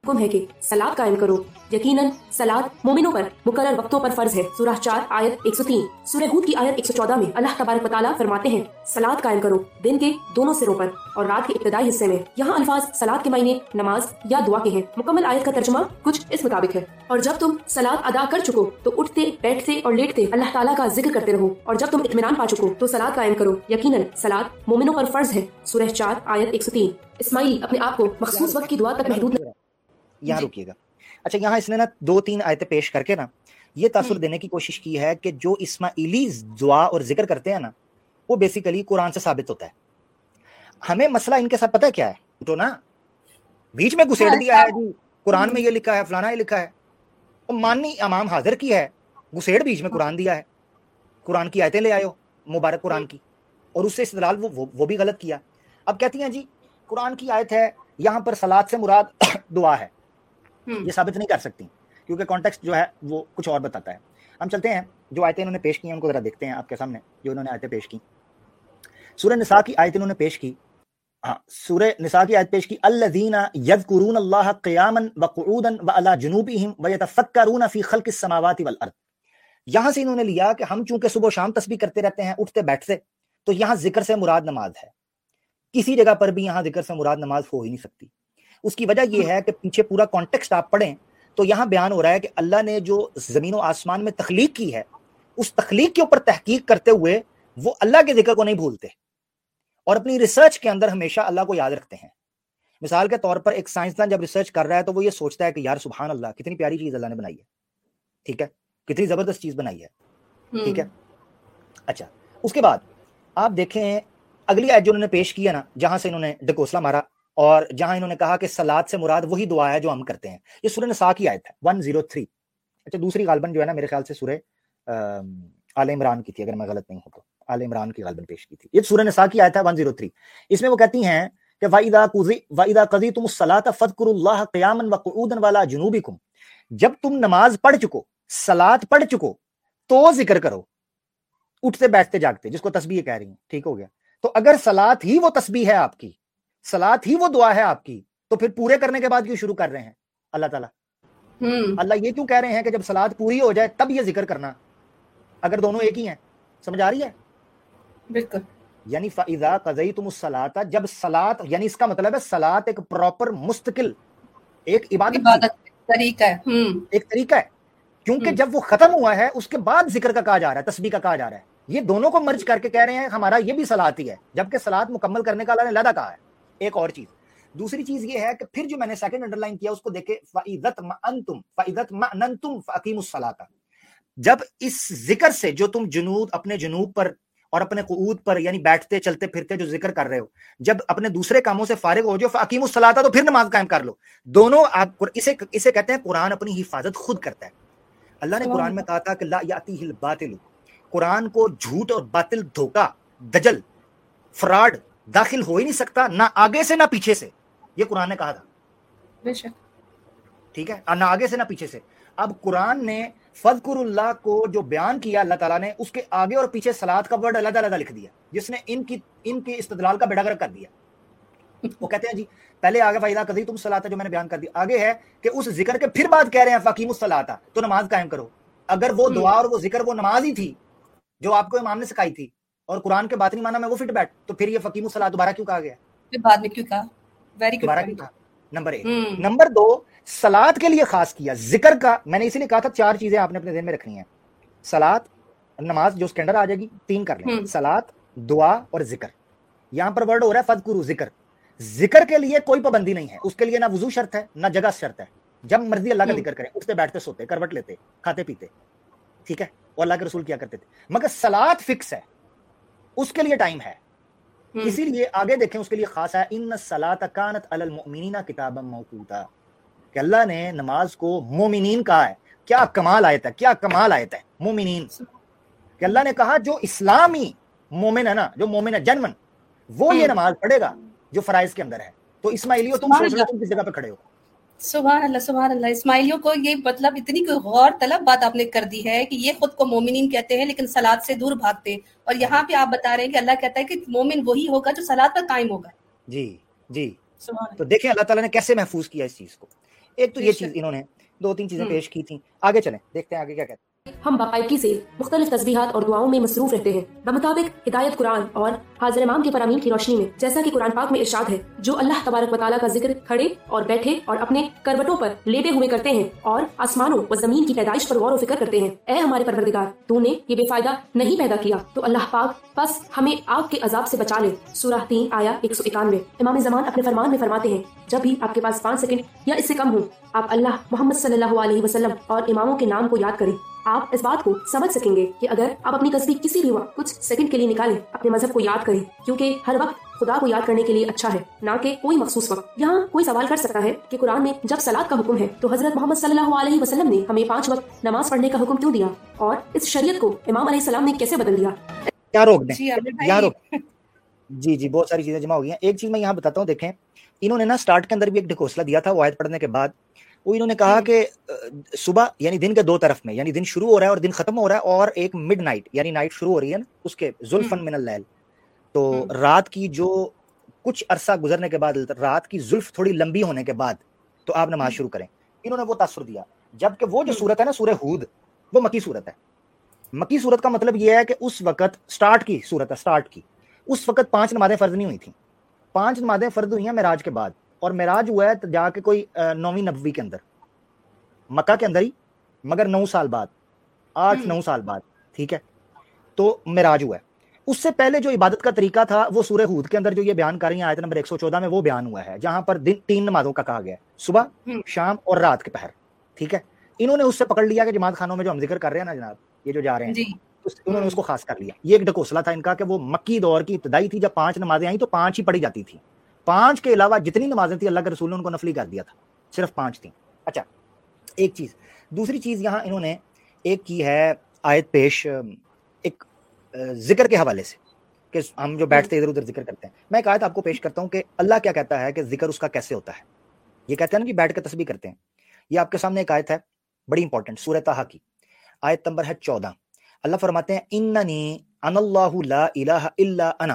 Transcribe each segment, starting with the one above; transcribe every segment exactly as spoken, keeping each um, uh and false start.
हुक्म है कि सलात कायम करो। यकीनन सलात मोमिनों पर मुकर्रर वक्तों पर फर्ज है। सूरह चार आयत एक सौ तीन। सूरह हूद की आयत एक सौ चौदह में अल्लाह तबारक व तआला फरमाते हैं, सलात कायम करो दिन के दोनों सिरों पर और रात के इब्तिदाई हिस्से में। यहाँ अल्फाज सलात के मायने नमाज या दुआ के हैं। मुकम्मल आयत का तर्जुमा कुछ इस मुताबिक है, और जब तुम सलात अदा कर चुको तो उठते बैठते और लेटते अल्लाह ताला का जिक्र करते रहो, और जब तुम इत्मीनान पा चुको तो सलात कायम करो। यकीनन सलात मोमिनों पर फर्ज है। सूरह चार आयत एक सौ तीन। इस्माइल अपने आप को मखसूस वक्त की दुआ तक महदूद न... यहाँ रुकिएगा। अच्छा, यहाँ इसने ना दो तीन आयतें पेश करके ना ये तासुर देने की कोशिश की है कि जो इस्माइली दुआ और जिक्र करते हैं ना वो बेसिकली कुरान से साबित होता है। हमें मसला इनके साथ पता है क्या है, तो ना बीच में घुसेड़ दिया है जी, कुरान में ये लिखा है, फलाना ये लिखा है, और माननी इमाम हाजिर की है, घुसेड़ बीच में कुरान दिया है, कुरान की आयतें ले आयो मुबारक कुरान की, और उससे इस्तेदलाल वो, वो वो भी गलत किया। अब कहती हैं जी कुरान की आयत है, यहाँ पर सलात से मुराद दुआ है, ये साबित नहीं कर सकती क्योंकि कॉन्टेक्स्ट जो है वो कुछ और बताता है। हम चलते हैं, जो आयतें इन्होंने पेश की हैं उनको जरा देखते हैं आपके सामने। जो इन्होंने आयतें पेश की, सूरह निसा की आयत इन्होंने पेश की। हाँ, सूरह निसा की आयत पेश की, अल्लज़ीना यज़कुरून अल्लाह क़ियामन व क़ुऊदन व अला जुनूबिहिम व यतफ़क्करून फ़ी ख़ल्क़िस समावाति वल अर्द। यहाँ से इन्होंने लिया कि हम चूंकि सुबह शाम तस्बीह करते रहते हैं उठते बैठते, तो यहाँ जिक्र से मुराद नमाज है। किसी जगह पर भी यहाँ जिक्र से मुराद नमाज हो ही नहीं सकती। उसकी वजह यह है कि पीछे पूरा कॉन्टेक्स्ट आप पढ़ें तो यहाँ बयान हो रहा है कि अल्लाह ने जो जमीन और आसमान में तख्लीक की है, उस तख्लीक के ऊपर तहकीक करते हुए वो अल्लाह के जिक्र को नहीं भूलते और अपनी रिसर्च के अंदर हमेशा अल्लाह को याद रखते हैं। मिसाल के तौर पर एक साइंसदान जब रिसर्च कर रहा है तो वो ये सोचता है कि यार सुभान अल्लाह, कितनी प्यारी चीज अल्लाह ने बनाई है, ठीक है, कितनी जबरदस्त चीज बनाई है, ठीक है। अच्छा, उसके बाद आप देखें अगली आयत जो उन्होंने पेश की है ना, जहां से इन्होंने डकोसला मारा और जहां इन्होंने कहा कि सलात से मुराद वही दुआ है जो हम करते हैं, ये सूरह निसा की आयत है एक सौ तीन। अच्छा, दूसरी गालबन जो है ना मेरे ख्याल से सूरह आले इमरान की थी, अगर मैं गलत नहीं हूं तो आले इमरान की गालबन पेश की थी। ये सूरह निसा की आयत है एक सौ तीन। इसमें वो कहती हैं कि वाइदा कुज़ी वाइदा क़ज़ीतुमुस सलाता फ़ज़कुरुल्लाह क़ियामन व क़ुऊदन व अला जुनूबिकुम। जब तुम नमाज पढ़ चुको, सलात पढ़ चुको, तो जिक्र करो उठते बैठते जागते, जिसको तस्बीह कह रही हैं, ठीक हो गया। तो अगर सलात ही वो तस्बीह है आपकी, सलात ही वो दुआ है आपकी, तो फिर पूरे करने के बाद क्यों शुरू कर रहे हैं अल्लाह ताला? अल्लाह ये क्यों कह रहे हैं कि जब सलात पूरी हो जाए तब ये जिक्र करना, अगर दोनों एक ही हैं? समझ आ रही है? बिल्कुल। यानी फ़इज़ा क़ज़य्तुमुस सलाता, जब सलात, यानी इसका मतलब है सलात एक प्रॉपर मुस्तकिल एक इबादत, इबादत तरीका है, एक तरीका है, क्योंकि जब वो खत्म हुआ है उसके बाद जिक्र का कहा जा रहा है, तस्बीह का कहा जा रहा है। ये दोनों को मर्ज करके कह रहे हैं हमारा ये भी सलात ही है, जबकि सलात मुकम्मल करने का अल्लाह ने लदा कहा है। एक और चीज, दूसरी चीज ये है कि फिर जो मैंने सेकंड अंडरलाइन किया उसको देखे, फ़इज़त मअनतुम फ़इज़त मअनतुम फ़अक़ीमुस सलाता। जब इस जिक्र से जो तुम जुनूद अपने जुनूब पर और अपने क़ुऊद पर यानी बैठते चलते फिरते जो जिक्र कर रहे हो, जब अपने दूसरे कामों से फारिग हो जाओ, फ़अक़ीमुस सलाता, तो फिर नमाज कायम कर लो। दोनों आप इसे इसे कहते हैं कुरान अपनी हिफाजत खुद करता है। अल्लाह ने कुरान में कहा था कि ला यातीहिल बातिल, कुरान को झूठ और बातिल, धोखा, दजल, फ्रॉड दाखिल हो ही नहीं सकता, ना आगे से ना पीछे से, ये कुरान ने कहा था, बेशक, ठीक है, ना आगे से ना पीछे से। अब कुरान ने फ़ज़कुरुल्लाह को जो बयान किया अल्लाह ताला ने, उसके आगे और पीछे सलात का वर्ड अलग अलग लिख दिया, जिसने इनकी इनकी इस्तदलाल का बेड़ा गर्क कर दिया। वो कहते हैं जी पहले आगे फ़इज़ा क़ज़य्तुमुस सलाता जो मैंने बयान कर दिया, आगे है कि उस जिक्र के फिर बाद कह रहे हैं फ़अक़ीमुस सलाता, तो नमाज कायम करो। अगर वो दुआ और वो जिक्र वो नमाज ही थी जो आपको इमाम ने सिखाई थी और कुरान के बातनी माना में वो फिट बैठ, तो फिर ये फ़क़ीमुस सलात दोबारा क्यों कहा गया, फिर बाद में क्यों कहा, वेरी गुड, दोबारा क्यों कहा? नंबर एक। नंबर दो, सलात के लिए खास किया जिक्र का, मैंने इसीलिए कहा था चार चीजें आपने अपने ज़हन में रखनी है, सलात, नमाज जो उसके अंदर आ जाएगी, तीन कर लें, सलात, दुआ और जिक्र। यहाँ पर वर्ड हो रहा है फ़ज़कुरू, जिक्र। जिक्र के लिए कोई पाबंदी नहीं है, उसके लिए ना वुजू शर्त है ना जगह शर्त है, जब मर्जी अल्लाह का जिक्र करें, उठते बैठते सोते, करवट लेते, खाते पीते, ठीक है, और अल्लाह के रसूल किया करते थे। मगर सलात फिक्स है, उसके लिए टाइम है, इसीलिए आगे देखें उसके लिए खास है, इन्न सलात कानत अलल मुमिनीना किताबम मौकूता, कि अल्लाह ने नमाज को मोमिनीन कहा है। क्या कमाल आयत है, क्या कमाल आयत है, मोमिनीन, कि अल्लाह ने कहा जो इस्लामी मोमिन है ना, जो मोमिन है जनमन, वो ये नमाज पढ़ेगा जो फराइज के अंदर है। तो इस्माइलियों तुम सोच रहे हो तुम किस जगह पे खड़े हो? सुभान अल्लाह, सुभान अल्लाह। इस्माइलियों को ये मतलब इतनी कोई गौर तलब बात आपने कर दी है कि ये खुद को मोमिनीन कहते हैं लेकिन सलात से दूर भागते, और यहाँ पे आप बता रहे हैं कि अल्लाह कहता है कि मोमिन वही होगा जो सलात पर कायम होगा। जी जी, तो देखें अल्लाह ताला ने कैसे महफूज किया इस चीज को। ایک تو یہ چیز انہوں نے دو تین چیزیں پیش کی تھیں. آگے چلیں دیکھتے ہیں آگے کیا کہتے ہیں. ہم باقاعدگی سے مختلف تسبیحات اور دعاؤں میں مصروف رہتے ہیں بمطابق ہدایت قرآن اور حاضر امام کے فرامین کی روشنی میں, جیسا کہ قرآن پاک میں ارشاد ہے, جو اللہ تبارک و تعالیٰ کا ذکر کھڑے اور بیٹھے اور اپنے کروٹوں پر لیٹے ہوئے کرتے ہیں اور آسمانوں و زمین کی پیدائش پر غور و فکر کرتے ہیں. اے ہمارے پروردگار, تو نے یہ بے فائدہ نہیں پیدا کیا تو اللہ پاک بس ہمیں آگ کے عذاب سے بچا لے. سورہ تین آیا ایک سو اکانوے. امام زمان اپنے فرمان میں فرماتے ہیں, جب بھی آپ کے پاس پانچ سیکنڈ یا اس سے کم ہو, آپ اللہ محمد صلی اللہ علیہ وسلم اور اماموں کے نام کو یاد کریں. آپ اس بات کو سمجھ سکیں گے کہ اگر آپ اپنی تسبیح کسی بھی وقت کچھ سیکنڈ کے لیے نکالیں, اپنے مذہب کو یاد کریں, کیونکہ ہر وقت خدا کو یاد کرنے کے لیے اچھا ہے, نہ کہ کوئی مخصوص وقت. یہاں کوئی سوال کر سکتا ہے کہ قرآن میں جب صلاۃ کا حکم ہے تو حضرت محمد صلی اللہ علیہ وسلم نے ہمیں پانچ وقت نماز پڑھنے کا حکم کیوں دیا, اور اس شریعت کو امام علیہ السلام نے کیسے بدل دیا؟ کیا روک دیں کیا روک جی جی بہت ساری چیزیں جمع ہو گئی ہیں. ایک چیز میں یہاں بتاتا ہوں, دیکھیں انہوں نے نا سٹارٹ کے اندر بھی ایک ڈھکوسلا دیا تھا وہ آیت پڑھنے کے بعد. وہ انہوں نے کہا کہ صبح یعنی دن کے دو طرف میں, یعنی دن شروع ہو رہا ہے اور دن ختم ہو رہا ہے, اور ایک مڈ نائٹ یعنی نائٹ شروع ہو رہی ہے نا اس کے زلفن من اللیل, تو رات کی جو کچھ عرصہ گزرنے کے بعد, رات کی زلف تھوڑی لمبی ہونے کے بعد تو آپ نماز شروع کریں. انہوں نے وہ تاثر دیا, جبکہ وہ جو صورت ہے نا سورہ ہود, وہ مکی صورت ہے. مکی صورت کا مطلب یہ ہے کہ اس وقت سٹارٹ کی صورت ہے, سٹارٹ کی اس وقت پانچ نمازیں فرض نہیں ہوئی تھیں. پانچ نمازیں فرض ہوئی ہیں معراج کے بعد, اور معراج ہوا ہے جا کے کوئی نویں نبوی کے اندر, مکہ کے اندر ہی, مگر نو سال بعد, آٹھ نو سال بعد, ٹھیک ہے, تو معراج ہوا ہے. اس سے پہلے جو عبادت کا طریقہ تھا وہ سورہ ہود کے اندر جو یہ بیان کر رہی ہیں آیت نمبر ایک سو چودہ میں وہ بیان ہوا ہے, جہاں پر دن تین نمازوں کا کہا گیا ہے, صبح, شام اور رات کے پہر, ٹھیک ہے. انہوں نے اس سے پکڑ لیا کہ جماعت خانوں میں جو ہم ذکر کر رہے ہیں نا جناب, یہ جو جا رہے ہیں, انہوں نے اس کو خاص کر لیا. یہ ایک ڈھکوسلا تھا ان کا کہ وہ مکی دور کی ابتدائی تھی, جب پانچ نمازیں آئیں تو پانچ ہی پڑھی جاتی تھی, پانچ کے علاوہ جتنی نمازیں تھیں اللہ کے رسول نے ان کو نفلی کر دیا تھا, صرف پانچ تھیں. اچھا ایک چیز. دوسری چیز یہاں انہوں نے ایک کی ہے آیت پیش ایک ذکر کے حوالے سے, کہ ہم جو بیٹھتے ادھر ادھر ذکر کرتے ہیں. میں ایک آیت آپ کو پیش کرتا ہوں کہ اللہ کیا کہتا ہے کہ ذکر اس کا کیسے ہوتا ہے. یہ کہتے ہیں نا کہ بیٹھ کے تسبیح کرتے ہیں. یہ آپ کے سامنے ایک آیت ہے بڑی انپورٹنٹ, سورہ طٰہٰ کی آیت نمبر ہے چودہ. اللہ فرماتے ہیں اننی انا اللہ لا الہ الا انا,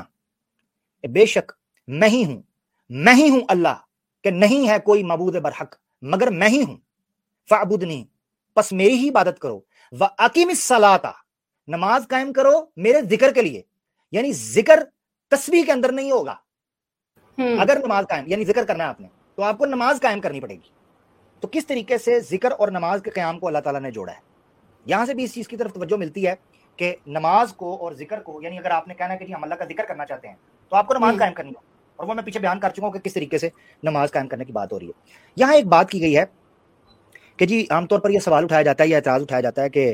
بے شک میں ہی ہوں, میں ہی ہوں اللہ, کہ نہیں ہے کوئی معبود برحق مگر میں ہی ہوں. فاعبدنی, پس میری ہی عبادت کرو. واقیم الصلاۃ, نماز قائم کرو میرے ذکر کے لیے. یعنی ذکر تسبیح کے اندر نہیں ہوگا. اگر نماز قائم یعنی ذکر کرنا ہے آپ نے, تو آپ کو نماز قائم کرنی پڑے گی. تو کس طریقے سے ذکر اور نماز کے قیام کو اللہ تعالیٰ نے جوڑا ہے. یہاں سے بھی اس چیز کی طرف توجہ ملتی ہے کہ نماز کو اور ذکر کو, یعنی اگر آپ نے کہنا ہے کہ جی ہم اللہ کا ذکر کرنا چاہتے ہیں تو آپ کو نماز قائم کرنی ہے, اور وہ میں پیچھے بیان کر چکا ہوں کہ کس طریقے سے نماز قائم کرنے کی بات ہو رہی ہے. یہاں ایک بات کی گئی ہے کہ جی عام طور پر یہ سوال اٹھایا جاتا ہے یا اعتراض اٹھایا جاتا ہے کہ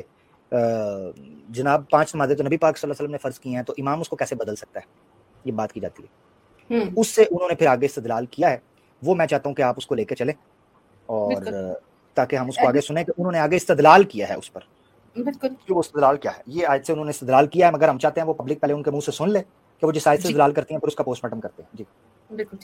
جناب پانچ نمازیں تو نبی پاک صلی اللہ علیہ وسلم نے فرض کی ہیں, تو امام اس کو کیسے بدل سکتا ہے, یہ بات کی جاتی ہے. اس سے انہوں نے پھر آگے استدلال کیا ہے, وہ میں چاہتا ہوں کہ آپ اس کو لے کے چلیں, اور تاکہ ہم اس کو آگے سنیں کہ انہوں نے آگے استدلال کیا ہے اس پر. بالکل, وہ استدلال کیا ہے, یہ آیت سے انہوں نے استدلال کیا ہے, مگر ہم چاہتے ہیں وہ پبلک پہلے ان کے منہ سے سن لے کہ وہ جس آیت سے استدلال کرتے ہیں پھر اس کا پوسٹ مارٹم کرتے ہیں. جی بالکل.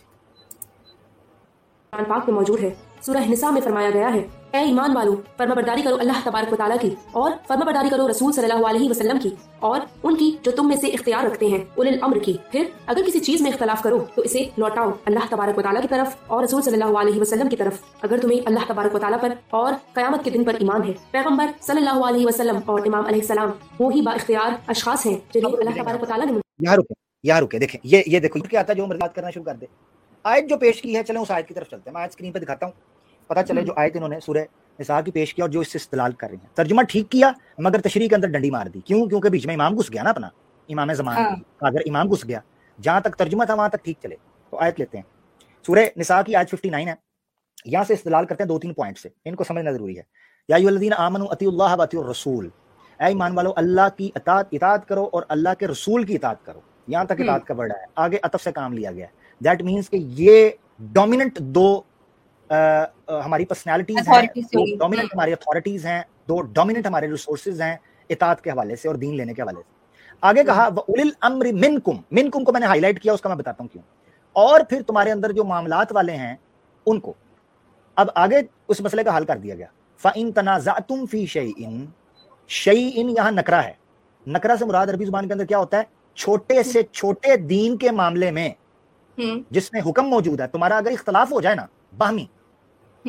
قرآن پاک میں موجود ہے, سورہ نساء میں فرمایا گیا ہے, اے ایمان والو فرما برداری کرو اللہ تبارک و تعالیٰ کی, اور فرما برداری کرو رسول صلی اللہ علیہ وسلم کی, اور ان کی جو تم میں سے اختیار رکھتے ہیں اولی الامر کی. پھر اگر کسی چیز میں اختلاف کرو تو اسے لوٹاؤ اللہ تبارک و تعالیٰ کی طرف اور رسول صلی اللہ علیہ وسلم کی طرف, اگر تمہیں اللہ تبارک و تعالیٰ پر اور قیامت کے دن پر ایمان ہے. پیغمبر صلی اللہ علیہ وسلم اور امام علیہ السلام وہی با اختیار اشخاص ہیں جنہیں اللہ تبارک و تعالیٰ نے. یہاں رکے یہاں رکے دیکھیں, یہ یہ دیکھو کیا آتا ہے جو مرضی بات کرنا شروع کر دے. آیت جو پیش کی ہے, چلیں اس آیت کی طرف چلتے ہیں. میں آیت اسکرین پہ دکھاتا ہوں, پتہ چلے جو آیت انہوں نے سورہ نساء کی پیش کیا اور جو اس سے استدلال کر رہی ہیں. ترجمہ ٹھیک کیا مگر تشریح کے اندر ڈنڈی مار دی. کیوں؟ کیونکہ بیچ میں امام گھس گیا نا, اپنا امام زمان, اگر امام گھس گیا جہاں تک ترجمہ تھا وہاں تک ٹھیک چلے. تو آیت لیتے ہیں, سورہ نساء کی آیت ففٹی نائن ہے. یہاں سے استدلال کرتے ہیں دو تین پوائنٹ سے, ان کو سمجھنا ضروری ہے. یا ایھا الذین آمنوا اطیعوا اللہ واطیعوا الرسول, اے ایمان والو اللہ کی اطاعت اطاعت کرو اور اللہ کے رسول کی اطاعت کرو. یہاں تک اطاعت کا ورڈ ہے, آگے عطف سے کام لیا گیا ہے. دیٹ مینس کہ یہ ڈومیننٹ دو ہماری پرسنالٹیز ہیں, دو ڈومیننٹ ہماری اتھارٹیز ہیں, دو ڈومیننٹ ہمارے ریسورسز ہیں اطاعت کے حوالے سے اور دین لینے کے حوالے سے. آگے کہا وَأُولِي الْأَمْرِ مِنْكُمْ, منکم کو میں نے ہائی لائٹ کیا, اس کا میں بتاتا ہوں کیوں. اور پھر تمہارے اندر جو معاملات والے ہیں ان کو. اب آگے اس مسئلے کا حل کر دیا گیا. فَإِن تَنَازَعْتُمْ فِي شَيْءٍ, شَيْءٍ یہاں نکرہ ہے. نکرہ سے مراد عربی زبان کے اندر کیا ہوتا ہے؟ چھوٹے سے چھوٹے دین کے معاملے میں جس میں حکم موجود ہے, تمہارا اگر اختلاف ہو جائے نا باہمی,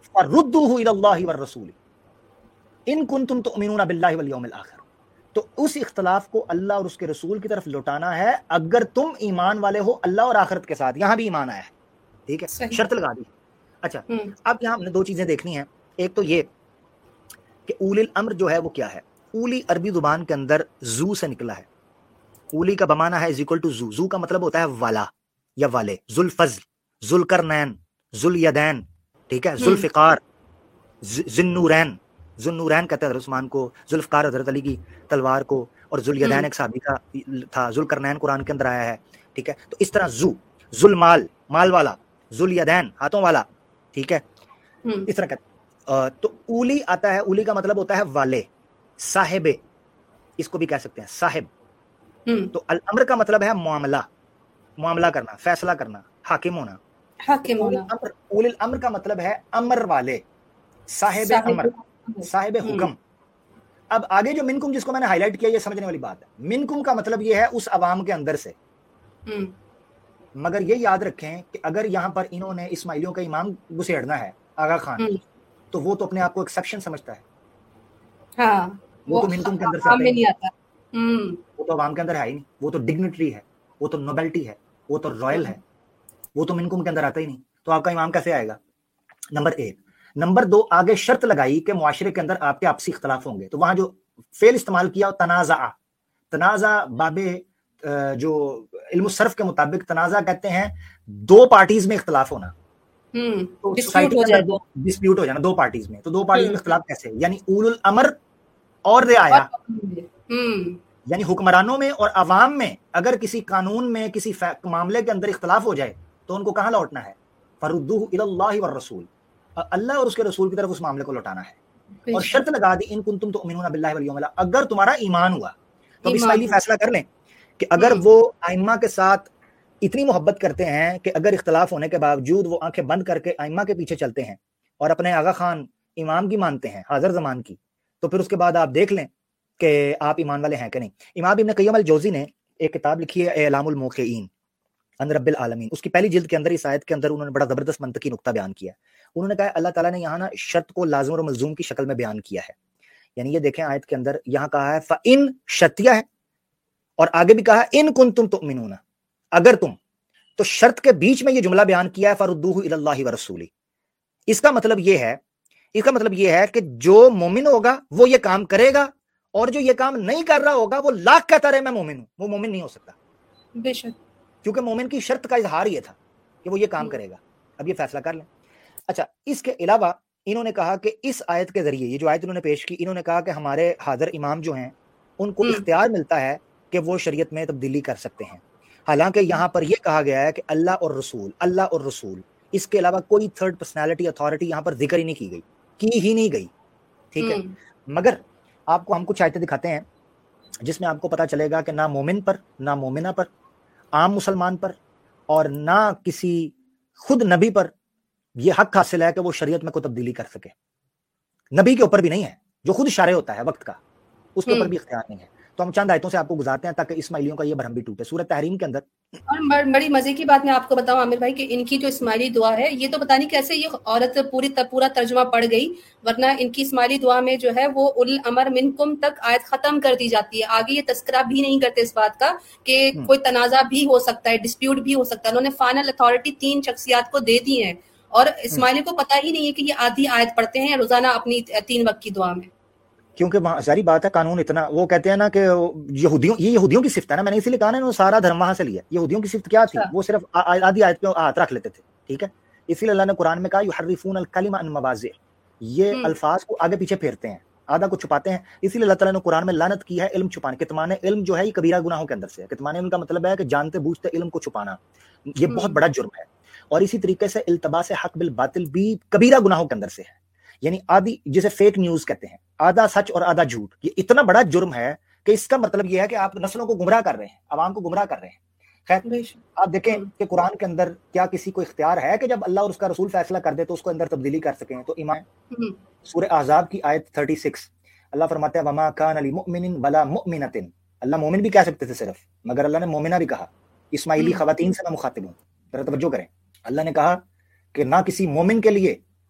फरुद्दूहु इलल्लाहि वररसूल इन कुंतुम तुमिनूना बिल्लाहि वल यौमिल आखिर। तो उस इख्तलाफ को अल्लाह और उसके रसूल की तरफ लौटाना है अगर तुम ईमान वाले हो अल्लाह और आखिरत के साथ। यहां भी ईमान आया है, ठीक है, शर्त लगा दी। अच्छा, अब यहां हमने दो चीजें देखनी है। एक तो ये कि उलिल अम्र जो है वो क्या है। उली अरबी जुबान के अंदर जू से निकला है। उली का बमाना है इज इक्वल टू जू। जू का मतलब होता है वाला या वाले। जुल्फज़ल, जुलकरनैन, जुलयदैन, ठीक है, जुल्फिकार, जिन्नूरैन। जुन्नूरैन कहते हैं उस्मान को, जुल्फकार हजरत अली की तलवार को, और जुलयदैन एक साहबी का था, जुलकरनैन कुरान के अंदर आया है, ठीक है। तो इस तरह जू, जुलमाल, माल वाला, जुलयदैन, हाथों वाला, ठीक है, इस तरह कहते। तो उली आता है, उली का मतलब होता है वाले, साहिबे, इसको भी कह सकते हैं साहिब। तो अल अम्र का मतलब है मामला, मामला करना, फैसला करना, हाकिम होना। हाकिम होना। अम्र, उलिल अम्र का मतलब है अमर वाले, साहिब अमर, साहिब हुक्म। अब आगे जो मिनकुम जिसको मैंने हाईलाइट किया, ये समझने वाली बात है। मिनकुम का मतलब ये है उस अवाम के अंदर से। मगर ये याद रखें कि अगर यहाँ पर इन्होंने इस्माइलियों का इमाम घुसेड़ना है आगा खान, तो वो तो अपने आप को एक्सेप्शन समझता है। हाँ, वो, वो तो मिनकुम के अंदर से में नहीं आता। वो तो अवाम के अंदर है ही नहीं। वो तो डिग्निटरी है, वो तो नोबेलिटी है, वो तो रॉयल है, वो तो मिनकुम के अंदर आता ही नहीं। तो आपका इमाम कैसे आएगा? नंबर एक। नंबर दो, आगे शर्त लगाई कि मुआशरे के अंदर आपके आपसी इख्तलाफ होंगे। तो वहां जो फेल इस्तेमाल किया, तनाजा। तनाजा बाबे जो इल्म सर्फ के मुताबिक तनाजा कहते हैं दो पार्टीज में इख्तलाफ होना। तो डिस्प्यूट हो जाए, डिस्प्यूट हो जाना दो पार्टीज में। तो दो पार्टीज में इख्तलाफ कैसे? यानी उलुल अमर और रियाया, यानी हुक्मरानों में और अवाम में अगर किसी कानून में किसी मामले के अंदर इख्तलाफ हो जाए तो उनको कहां लौटना है? फरुद्दूहु इलल्लाहि वर रसूल, अल्लाह और उसके रसूल की तरफ उस मामले को लौटाना है। और शर्त लगा दी, इन कुंतुम तुमिनूना बिल्लाहि वल यौमिल आखिर, अगर तुम्हारा ईमान हुआ। तो इस्माइली फैसला कर लें कि अगर वो आइम्मा के साथ इतनी मोहब्बत करते हैं कि अगर इख्तलाफ होने के बावजूद वो आंखें बंद करके आइम्मा के पीछे चलते हैं और अपने आगा खान इमाम की मानते हैं, हाजिर जमान की, तो फिर उसके बाद आप देख लें कि आप ईमान वाले हैं कि नहीं। इमाम इब्न क़य्यिम अल जौज़ी ने एक किताब लिखी है इलामुल मौक़िईन अन रब्बिल आलमीन। उसकी पहली जिल्द के अंदर इस आयत के अंदर उन्होंने बड़ा जबरदस्त मंतकी नुक्ता बयान किया। उन्होंने कहा अल्लाह ताला ने यहाँ ना शर्त को लाज़िम और मलज़ूम की शक्ल में बयान किया है। यानी ये देखें आयत के अंदर यहाँ कहा है फ़इन शर्तिया है, और आगे भी कहा इन कुंतुम तुमिनूना, अगर तुम। तो शर्त के बीच में ये जुमला बयान किया है फरुद्दूहु इलल्लाहि व रसूली। इसका मतलब ये है, इसका मतलब ये है कि जो मोमिन होगा वो ये काम करेगा, और जो ये काम नहीं कर रहा होगा वो लाख कहता रहे मैं मोमिन हूं, वो मोमिन नहीं हो सकता। बेशक, क्योंकि मोमिन की शर्त का इजहार ये था कि वो ये काम करेगा। अब ये फैसला कर लें। अच्छा, इसके अलावा इन्होंने कहा कि इस आयत के जरिए, ये जो आयत इन्होंने पेश की, इन्होंने कहा कि हमारे हाजिर इमाम जो हैं उनको इख्तियार मिलता है कि वो शरीयत में तब्दीली कर सकते हैं। हालांकि यहाँ पर यह कहा गया है कि अल्लाह और रसूल, अल्लाह और रसूल, इसके अलावा कोई थर्ड पर्सनैलिटी अथॉरिटी यहाँ पर जिक्र ही नहीं की गई, की ही नहीं गई, ठीक है। मगर आपको हम कुछ आयतें दिखाते हैं जिसमें आपको पता चलेगा कि ना मोमिन पर, ना मोमिना पर, आम मुसलमान पर, और ना किसी खुद नबी पर यह हक हासिल है कि वो शरीयत में कोई तब्दीली कर सके। नबी के ऊपर भी नहीं है, जो खुद शारे होता है वक्त का, उसके ऊपर भी इख्तियार नहीं है। तो हम चंद आयतों से आपको गुजारते हैं ताकि इस्माइलियों का ये भ्रम भी टूटे। सूरह तहरीम के अंदर, और बड़ी मजे की बात मैं आपको बताऊं आमिर भाई कि इनकी जो इस्माइली दुआ है, ये तो पता नहीं कैसे ये औरत पूरी पूरा तर्जुमा पढ़ गई, वरना इनकी इस्माइली दुआ में जो है वो उल अमर मिनकुम तक आयत खत्म कर दी जाती है। आगे ये तस्करा भी नहीं करते इस बात का कि कोई तनाजा भी हो सकता है, डिस्प्यूट भी हो सकता है। उन्होंने फाइनल अथॉरिटी तीन शख्सियात को दे दी है, और इस्माइली को पता ही नहीं है कि ये आधी आयत पढ़ते हैं रोजाना अपनी तीन वक्त की दुआ में। क्योंकि वहां सारी बात है, कानून इतना, वो कहते हैं ना कि यहूदियों, ये यहूदियों की सिफ्त है ना, मैंने इसीलिए कहा ना सारा धर्म वहां से लिया। यहूदियों की सिफ्त क्या थी? वो सिर्फ आधी आयत पे हाथ रख लेते थे, ठीक है। इसीलिए अल्लाह ने कुरान में कहा युहर्रिफून अल कलिमा अन मवाज़िह, ये अल्फाज को आगे पीछे फेरते हैं, आधा को छुपाते हैं। इसीलिए अल्लाह ताला ने कुरान में लानत की है इल्म छुपाने। कितमान इल्म जो है ये कबीरा गुनाहों के अंदर से है। कितमान इल्म का मतलब है कि जानते बूझते इल्म को छुपाना, ये बहुत बड़ा जुर्म है। और इसी तरीके से इल्तबास हक बिल बातिल भी कबीरा गुनाहों के अंदर से है। यानी आदि, जिसे फेक न्यूज कहते हैं, आधा सच और आधा झूठ, ये इतना बड़ा जुर्म है कि इसका मतलब ये है कि आप नस्लों को गुमराह कर रहे हैं, आवाम को गुमराह कर रहे हैं। खैर, आप देखें कि कुरान के अंदर क्या किसी को इख्तियार है कि जब अल्लाह और उसका रसूल फैसला कर दे तो उसको अंदर तब्दीली कर सकें? तो ईमान, सूरह अहज़ाब की आयत छत्तीस, अल्लाह फरमाते हैं वमा कान लिमुमिनिन वला मुमिनतिन, अल्लाह मोमिन भी कह सकते थे सिर्फ, मगर अल्लाह ने मोमिना भी कहा। इस्माइली खवातीन से मैं मुखातिब हूं, जरा तवज्जो करें। अल्लाह ने कहा कि ना किसी मोमिन के लिए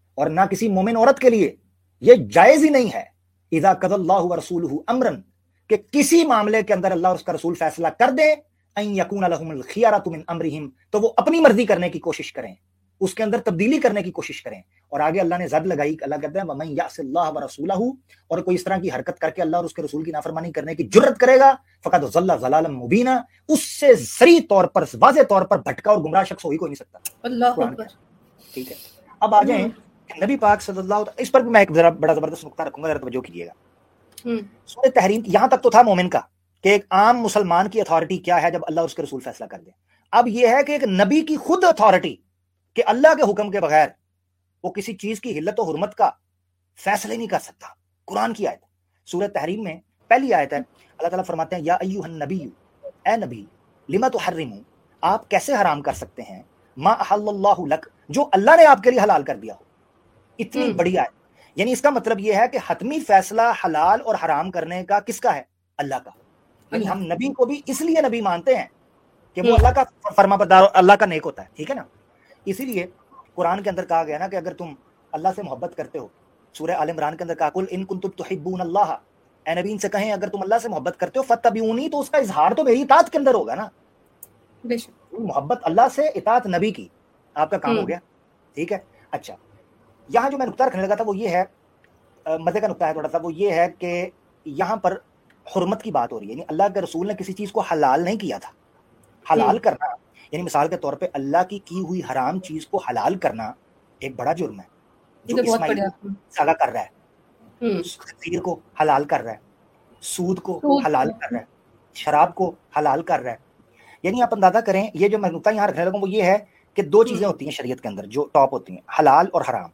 اور نہ کسی مومن عورت کے لیے یہ جائز ہی نہیں ہے اذا قضى اللہ ورسولہ امرا کہ کسی معاملے کے اندر اللہ اور اس کا رسول فیصلہ کر دیں ان یکون لهم الخیارۃ من امرہم تو وہ اپنی مرضی کرنے کی کوشش کریں, اس کے اندر تبدیلی کرنے کی کوشش کریں. اور آگے اللہ نے زد لگائی, اللہ کہتے ہیں ومن یعص اللہ ورسولہ, اور کوئی اس طرح کی حرکت کر کے اللہ اور اس کے رسول کی نافرمانی کرنے کی جرت کرے گا فقد ضل ضلالا مبینا, اس سے صریح طور پر واضح طور پر بھٹکا اور گمراہ شخص ہو ہی کوئی نہیں سکتا. اللہ اکبر. ٹھیک ہے, اب آ جائیں نبی پاک صلی اللہ علیہ, اس پر بھی میں ایک ذرا بڑا زبردست نقطہ رکھوں گا, ذرا توجہ کیجیے گا. سورہ تحریم یہاں تک تو تھا مومن کا کہ ایک عام مسلمان کی اتھارٹی کیا ہے جب اللہ اور اس کے رسول فیصلہ کر دیں. اب یہ ہے کہ ایک نبی کی خود اتھارٹی کہ اللہ کے حکم کے بغیر وہ کسی چیز کی حلت و حرمت کا فیصلہ نہیں کر سکتا. قرآن کی آیت سورہ تحریم میں پہلی آیت ہے, اللہ تعالیٰ فرماتے ہیں یا ایھا النبی, اے نبی, لما تحرم, آپ کیسے حرام کر سکتے ہیں, ما احل اللہ لک, جو اللہ نے آپ کے لیے حلال کر دیا ہو. اتنی بڑی آیت, یعنی اس کا مطلب یہ ہے کہ حتمی فیصلہ حلال اور حرام کرنے کا کس کا ہے, اللہ کا. یعنی ہم نبی کو بھی اس لیے نبی مانتے ہیں کہ وہ اللہ کا فرما بردار, اللہ کا نیک ہوتا ہے, ٹھیک ہے نا. اسی لیے قرآن کے اندر کہا گیا نا کہ اگر تم اللہ سے محبت کرتے ہو, سورہ آل عمران کے اندر کہا قل ان کنتم تحبون اللہ, اے نبی ان سے کہیں اگر تم اللہ سے محبت کرتے ہو فتبعونی, تو اس کا اظہار تو میری اطاعت کے اندر ہوگا نا. بے شک محبت اللہ سے, اطاعت نبی کی, آپ کا کام ہو گیا. ٹھیک ہے. اچھا, یہاں جو میں نقطہ رکھنے لگا تھا وہ یہ ہے, مزے کا نقطہ ہے تھوڑا سا, وہ یہ ہے کہ یہاں پر حرمت کی بات ہو رہی ہے. یعنی اللہ کے رسول نے کسی چیز کو حلال نہیں کیا تھا. حلال کرنا یعنی مثال کے طور پہ اللہ کی کی ہوئی حرام چیز کو حلال کرنا ایک بڑا جرم ہے, جو اسماعیل ساگا کر رہا ہے, خنزیر کو حلال کر رہا ہے, سود کو حلال کر رہا ہے, شراب کو حلال کر رہا ہے. یعنی آپ اندازہ کریں, یہ جو میں نقطہ یہاں رکھنے لگا وہ یہ ہے کہ دو چیزیں ہوتی ہیں شریعت کے اندر جو ٹاپ ہوتی ہیں, حلال اور حرام.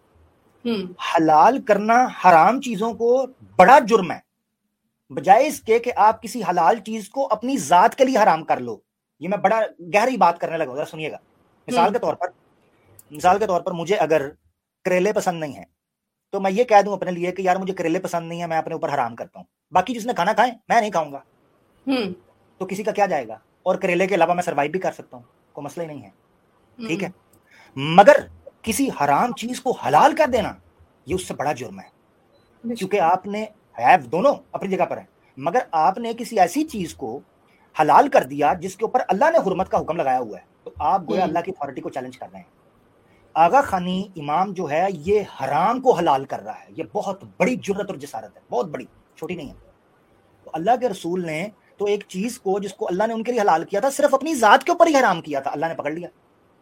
حلال کرنا حرام چیزوں کو بڑا جرم ہے, بجائے اس کے کہ آپ کسی حلال چیز کو اپنی ذات کے لیے حرام کر لو. یہ میں بڑا گہری بات کرنے لگا, ذرا سنیے گا. مثال کے طور پر مثال کے طور پر مجھے اگر کریلے پسند نہیں ہیں تو میں یہ کہہ دوں اپنے لیے کہ یار مجھے کریلے پسند نہیں ہے, میں اپنے اوپر حرام کرتا ہوں, باقی جس نے کھانا کھائے میں نہیں کھاؤں گا, تو کسی کا کیا جائے گا. اور کریلے کے علاوہ میں سروائیو بھی کر سکتا ہوں, کوئی مسئلہ ہی نہیں ہے. ٹھیک ہے. مگر کسی حرام چیز کو حلال کر دینا یہ اس سے بڑا جرم ہے, کیونکہ آپ نے دونوں اپنی جگہ پر ہیں, مگر آپ نے کسی ایسی چیز کو حلال کر دیا جس کے اوپر اللہ نے حرمت کا حکم لگایا ہوا ہے, تو آپ گویا اللہ کی اتھارٹی کو چیلنج کر رہے ہیں. آغا خانی امام جو ہے یہ حرام کو حلال کر رہا ہے, یہ بہت بڑی جرت اور جسارت ہے, بہت بڑی, چھوٹی نہیں ہے. تو اللہ کے رسول نے تو ایک چیز کو جس کو اللہ نے ان کے لیے حلال کیا تھا صرف اپنی ذات کے اوپر ہی حرام کیا تھا, اللہ نے پکڑ لیا.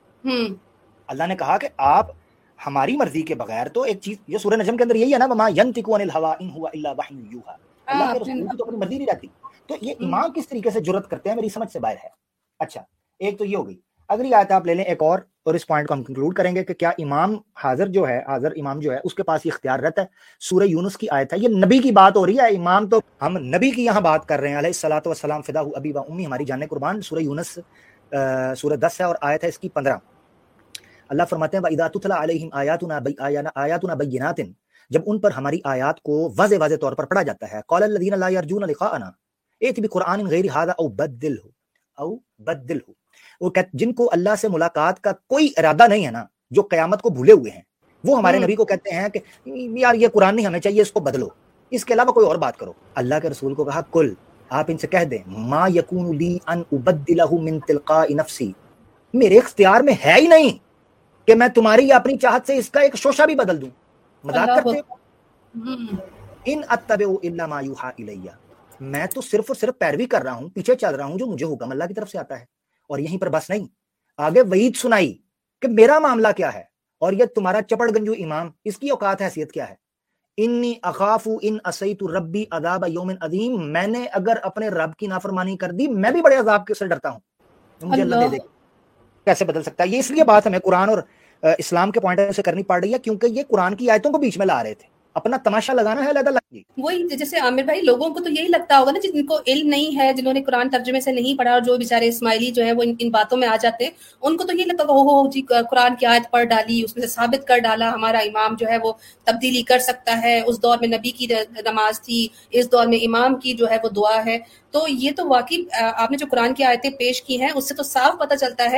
اللہ نے کہا کہ آپ ہماری مرضی کے بغیر, تو ایک چیز یہ سورہ نجم کے اندر یہی ہے نا, وما ينطق عن الهوى ان هو الا وحی یوحى, اللہ کے رسول کی تو اپنی مرضی نہیں رہتی. تو یہ امام کس طریقے سے جرت کرتے ہیں میری سمجھ سے باہر ہے. اچھا, ایک تو یہ ہو گئی. اگلی آیت آپ لے لیں ایک اور, اور اس پوائنٹ کو ہم کنکلوڈ کریں گے کہ کیا امام حاضر جو ہے, حاضر امام جو ہے اس کے پاس یہ اختیار رہتا ہے. سورہ یونس کی آیت ہے, یہ نبی کی بات ہو رہی ہے, امام تو ہم نبی کی یہاں بات کر رہے ہیں, علیہ الصلوۃ والسلام فداہ ابی و امی, ہماری جانیں قربان. سورہ یونس سورہ دس ہے اور آیت ہے اس کی پندرہ. اللہ فرماتے ہیں وَإِذَا تُتْلَى عَلَيْهِمْ آيَاتُنَا آيَاتُنَا بَيِّنَاتٍ, جب ان پر ہماری آیات کو واضح واضح طور پر پڑھا جاتا ہے, قَالَ الَّذِينَ لَا يَرْجُونَ لِقَاءَنَا ائْتِ بِقُرْآنٍ غَيْرِ هَذَا أَوْ بَدِّلْهُ أَوْ بَدِّلْهُ, وہ جن کو اللہ سے ملاقات کا کوئی ارادہ نہیں ہے نا, جو قیامت کو بھولے ہوئے ہیں, وہ ہمارے نبی کو کہتے ہیں کہ یار یہ قرآن نہیں ہمیں چاہیے, اس کو بدلو, اس کے علاوہ کوئی اور بات کرو. اللہ کے رسول کو کہا کل, آپ ان سے کہہ دیں ما یکون لی ان ابدلہ من تلقاء نفسی, میرے اختیار میں ہے ہی نہیں کہ میں تمہاری یا اپنی چاہت سے اس کا ایک شوشہ بھی بدل دوں. مذاق کرتے ہو. ان اتبع الا ما یوحى الی, میں تو صرف اور صرف پیروی کر رہا ہوں, پیچھے چل رہا ہوں جو مجھے حکم اللہ کی طرف سے آتا ہے. اور یہیں پر بس نہیں, آگے وعید سنائی کہ میرا معاملہ کیا ہے, اور یہ تمہارا چپڑ گنجو امام, اس کی اوقات حیثیت کیا ہے. انی اخاف ان عصیت ربی عذاب یوم عظیم, میں نے اگر اپنے رب کی نافرمانی کر دی میں بھی بڑے عذاب سے ڈرتا ہوں, مجھے اللہ دے دے. کیسے بدل سکتا ہے یہ؟ اس لیے بات ہمیں قرآن اور اسلام کے پوائنٹ سے کرنی پڑ رہی ہے, کیونکہ یہ قرآن کی آیتوں کو بیچ میں لا رہے تھے, اپنا تماشا لگانا ہے علیحدہ لگی. وہی جیسے عامر بھائی, لوگوں کو تو یہی لگتا ہوگا نا جن کو علم نہیں ہے, جنہوں نے قرآن ترجمے سے نہیں پڑھا, اور جو بیچارے اسماعیلی جو ہے وہ ان, ان باتوں میں آ جاتے ہیں, ان کو تو یہ لگتا ہوگا ہو جی قرآن کی آیت پڑھ ڈالی, اس میں سے ثابت کر ڈالا ہمارا امام جو ہے وہ تبدیلی کر سکتا ہے, اس دور میں نبی کی نماز تھی, اس دور میں امام کی جو ہے وہ دعا ہے. تو یہ تو واقعی آپ نے جو قرآن کی آیتیں پیش کی ہیں اس سے تو صاف پتہ چلتا ہے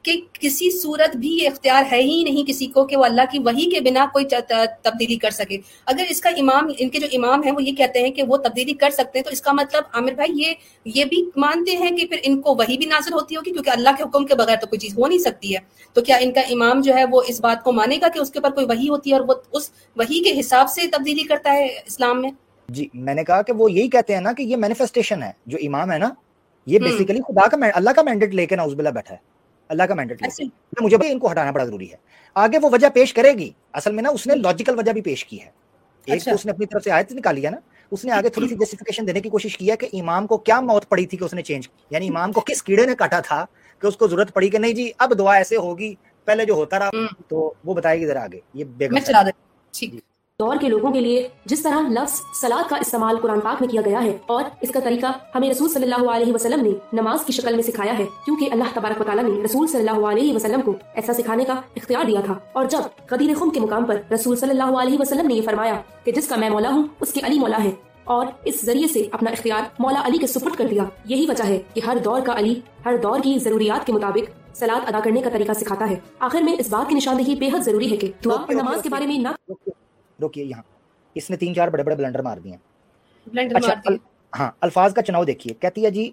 کہ کسی صورت بھی یہ اختیار ہے ہی نہیں کسی کو کہ وہ اللہ کی وحی کے بنا کوئی تبدیلی کر سکے. اگر اس کا امام ان کے جو امام ہیں وہ یہ کہتے ہیں کہ وہ تبدیلی کر سکتے ہیں تو اس کا مطلب عامر بھائی یہ یہ بھی مانتے ہیں کہ پھر ان کو وحی بھی نازل ہوتی ہوگی, کیونکہ اللہ کے حکم کے بغیر تو کوئی چیز ہو نہیں سکتی ہے. تو کیا ان کا امام جو ہے وہ اس بات کو مانے گا کہ اس کے اوپر کوئی وحی ہوتی ہے اور وہ اس وحی کے حساب سے تبدیلی کرتا ہے اسلام میں؟ جی میں نے کہا کہ وہ یہی کہتے ہیں نا کہ یہ مینیفیسٹیشن ہے. جو امام ہے نا یہ بیسیکلی خدا کا اللہ کا مینڈیٹ لے کے نعوذ باللہ بیٹھا ہے, اللہ کا مینڈیٹ لے کے. مجھے بھی ان کو ہٹانا بڑا ضروری ہے. آگے وہ وجہ پیش کرے گی. اصل میں نا اس نے لاجیکل وجہ بھی پیش کی ہے. ایک تو اس نے اپنی طرف سے آیت نکالی ہے نا, اس نے آگے تھوڑی سی جسٹیفیکیشن دینے کی کوشش کی ہے کہ امام کو کیا موت پڑی تھی کہ اس نے چینج کی, یعنی امام کو کس کیڑے نے کاٹا تھا کہ اس کو ضرورت پڑی کہ نہیں جی اب دعا ایسے ہوگی, پہلے جو ہوتا رہا. تو وہ بتائے گی ذرا آگے. یہ بیگم میں چلا دیں. دور کے لوگوں کے لیے جس طرح لفظ صلاۃ کا استعمال قرآن پاک میں کیا گیا ہے اور اس کا طریقہ ہمیں رسول صلی اللہ علیہ وسلم نے نماز کی شکل میں سکھایا ہے, کیونکہ اللہ تبارک و تعالیٰ نے رسول صلی اللہ علیہ وسلم کو ایسا سکھانے کا اختیار دیا تھا. اور جب غدیر خم کے مقام پر رسول صلی اللہ علیہ وسلم نے یہ فرمایا کہ جس کا میں مولا ہوں اس کے علی مولا ہے, اور اس ذریعے سے اپنا اختیار مولا علی کے سپرد کر دیا. یہی وجہ ہے کہ ہر دور کا علی ہر دور کی ضروریات کے مطابق صلاۃ ادا کرنے کا طریقہ سکھاتا ہے. آخر میں اس بات کی نشاندہی بے حد ضروری ہے کہ دعا اور نماز کے بارے میں نہ روکیے, یہاں اس نے تین چار بڑے بڑے بلنڈر مار دیے ہیں. اچھا ہاں الفاظ کا چناؤ دیکھیے. کہتی ہے جی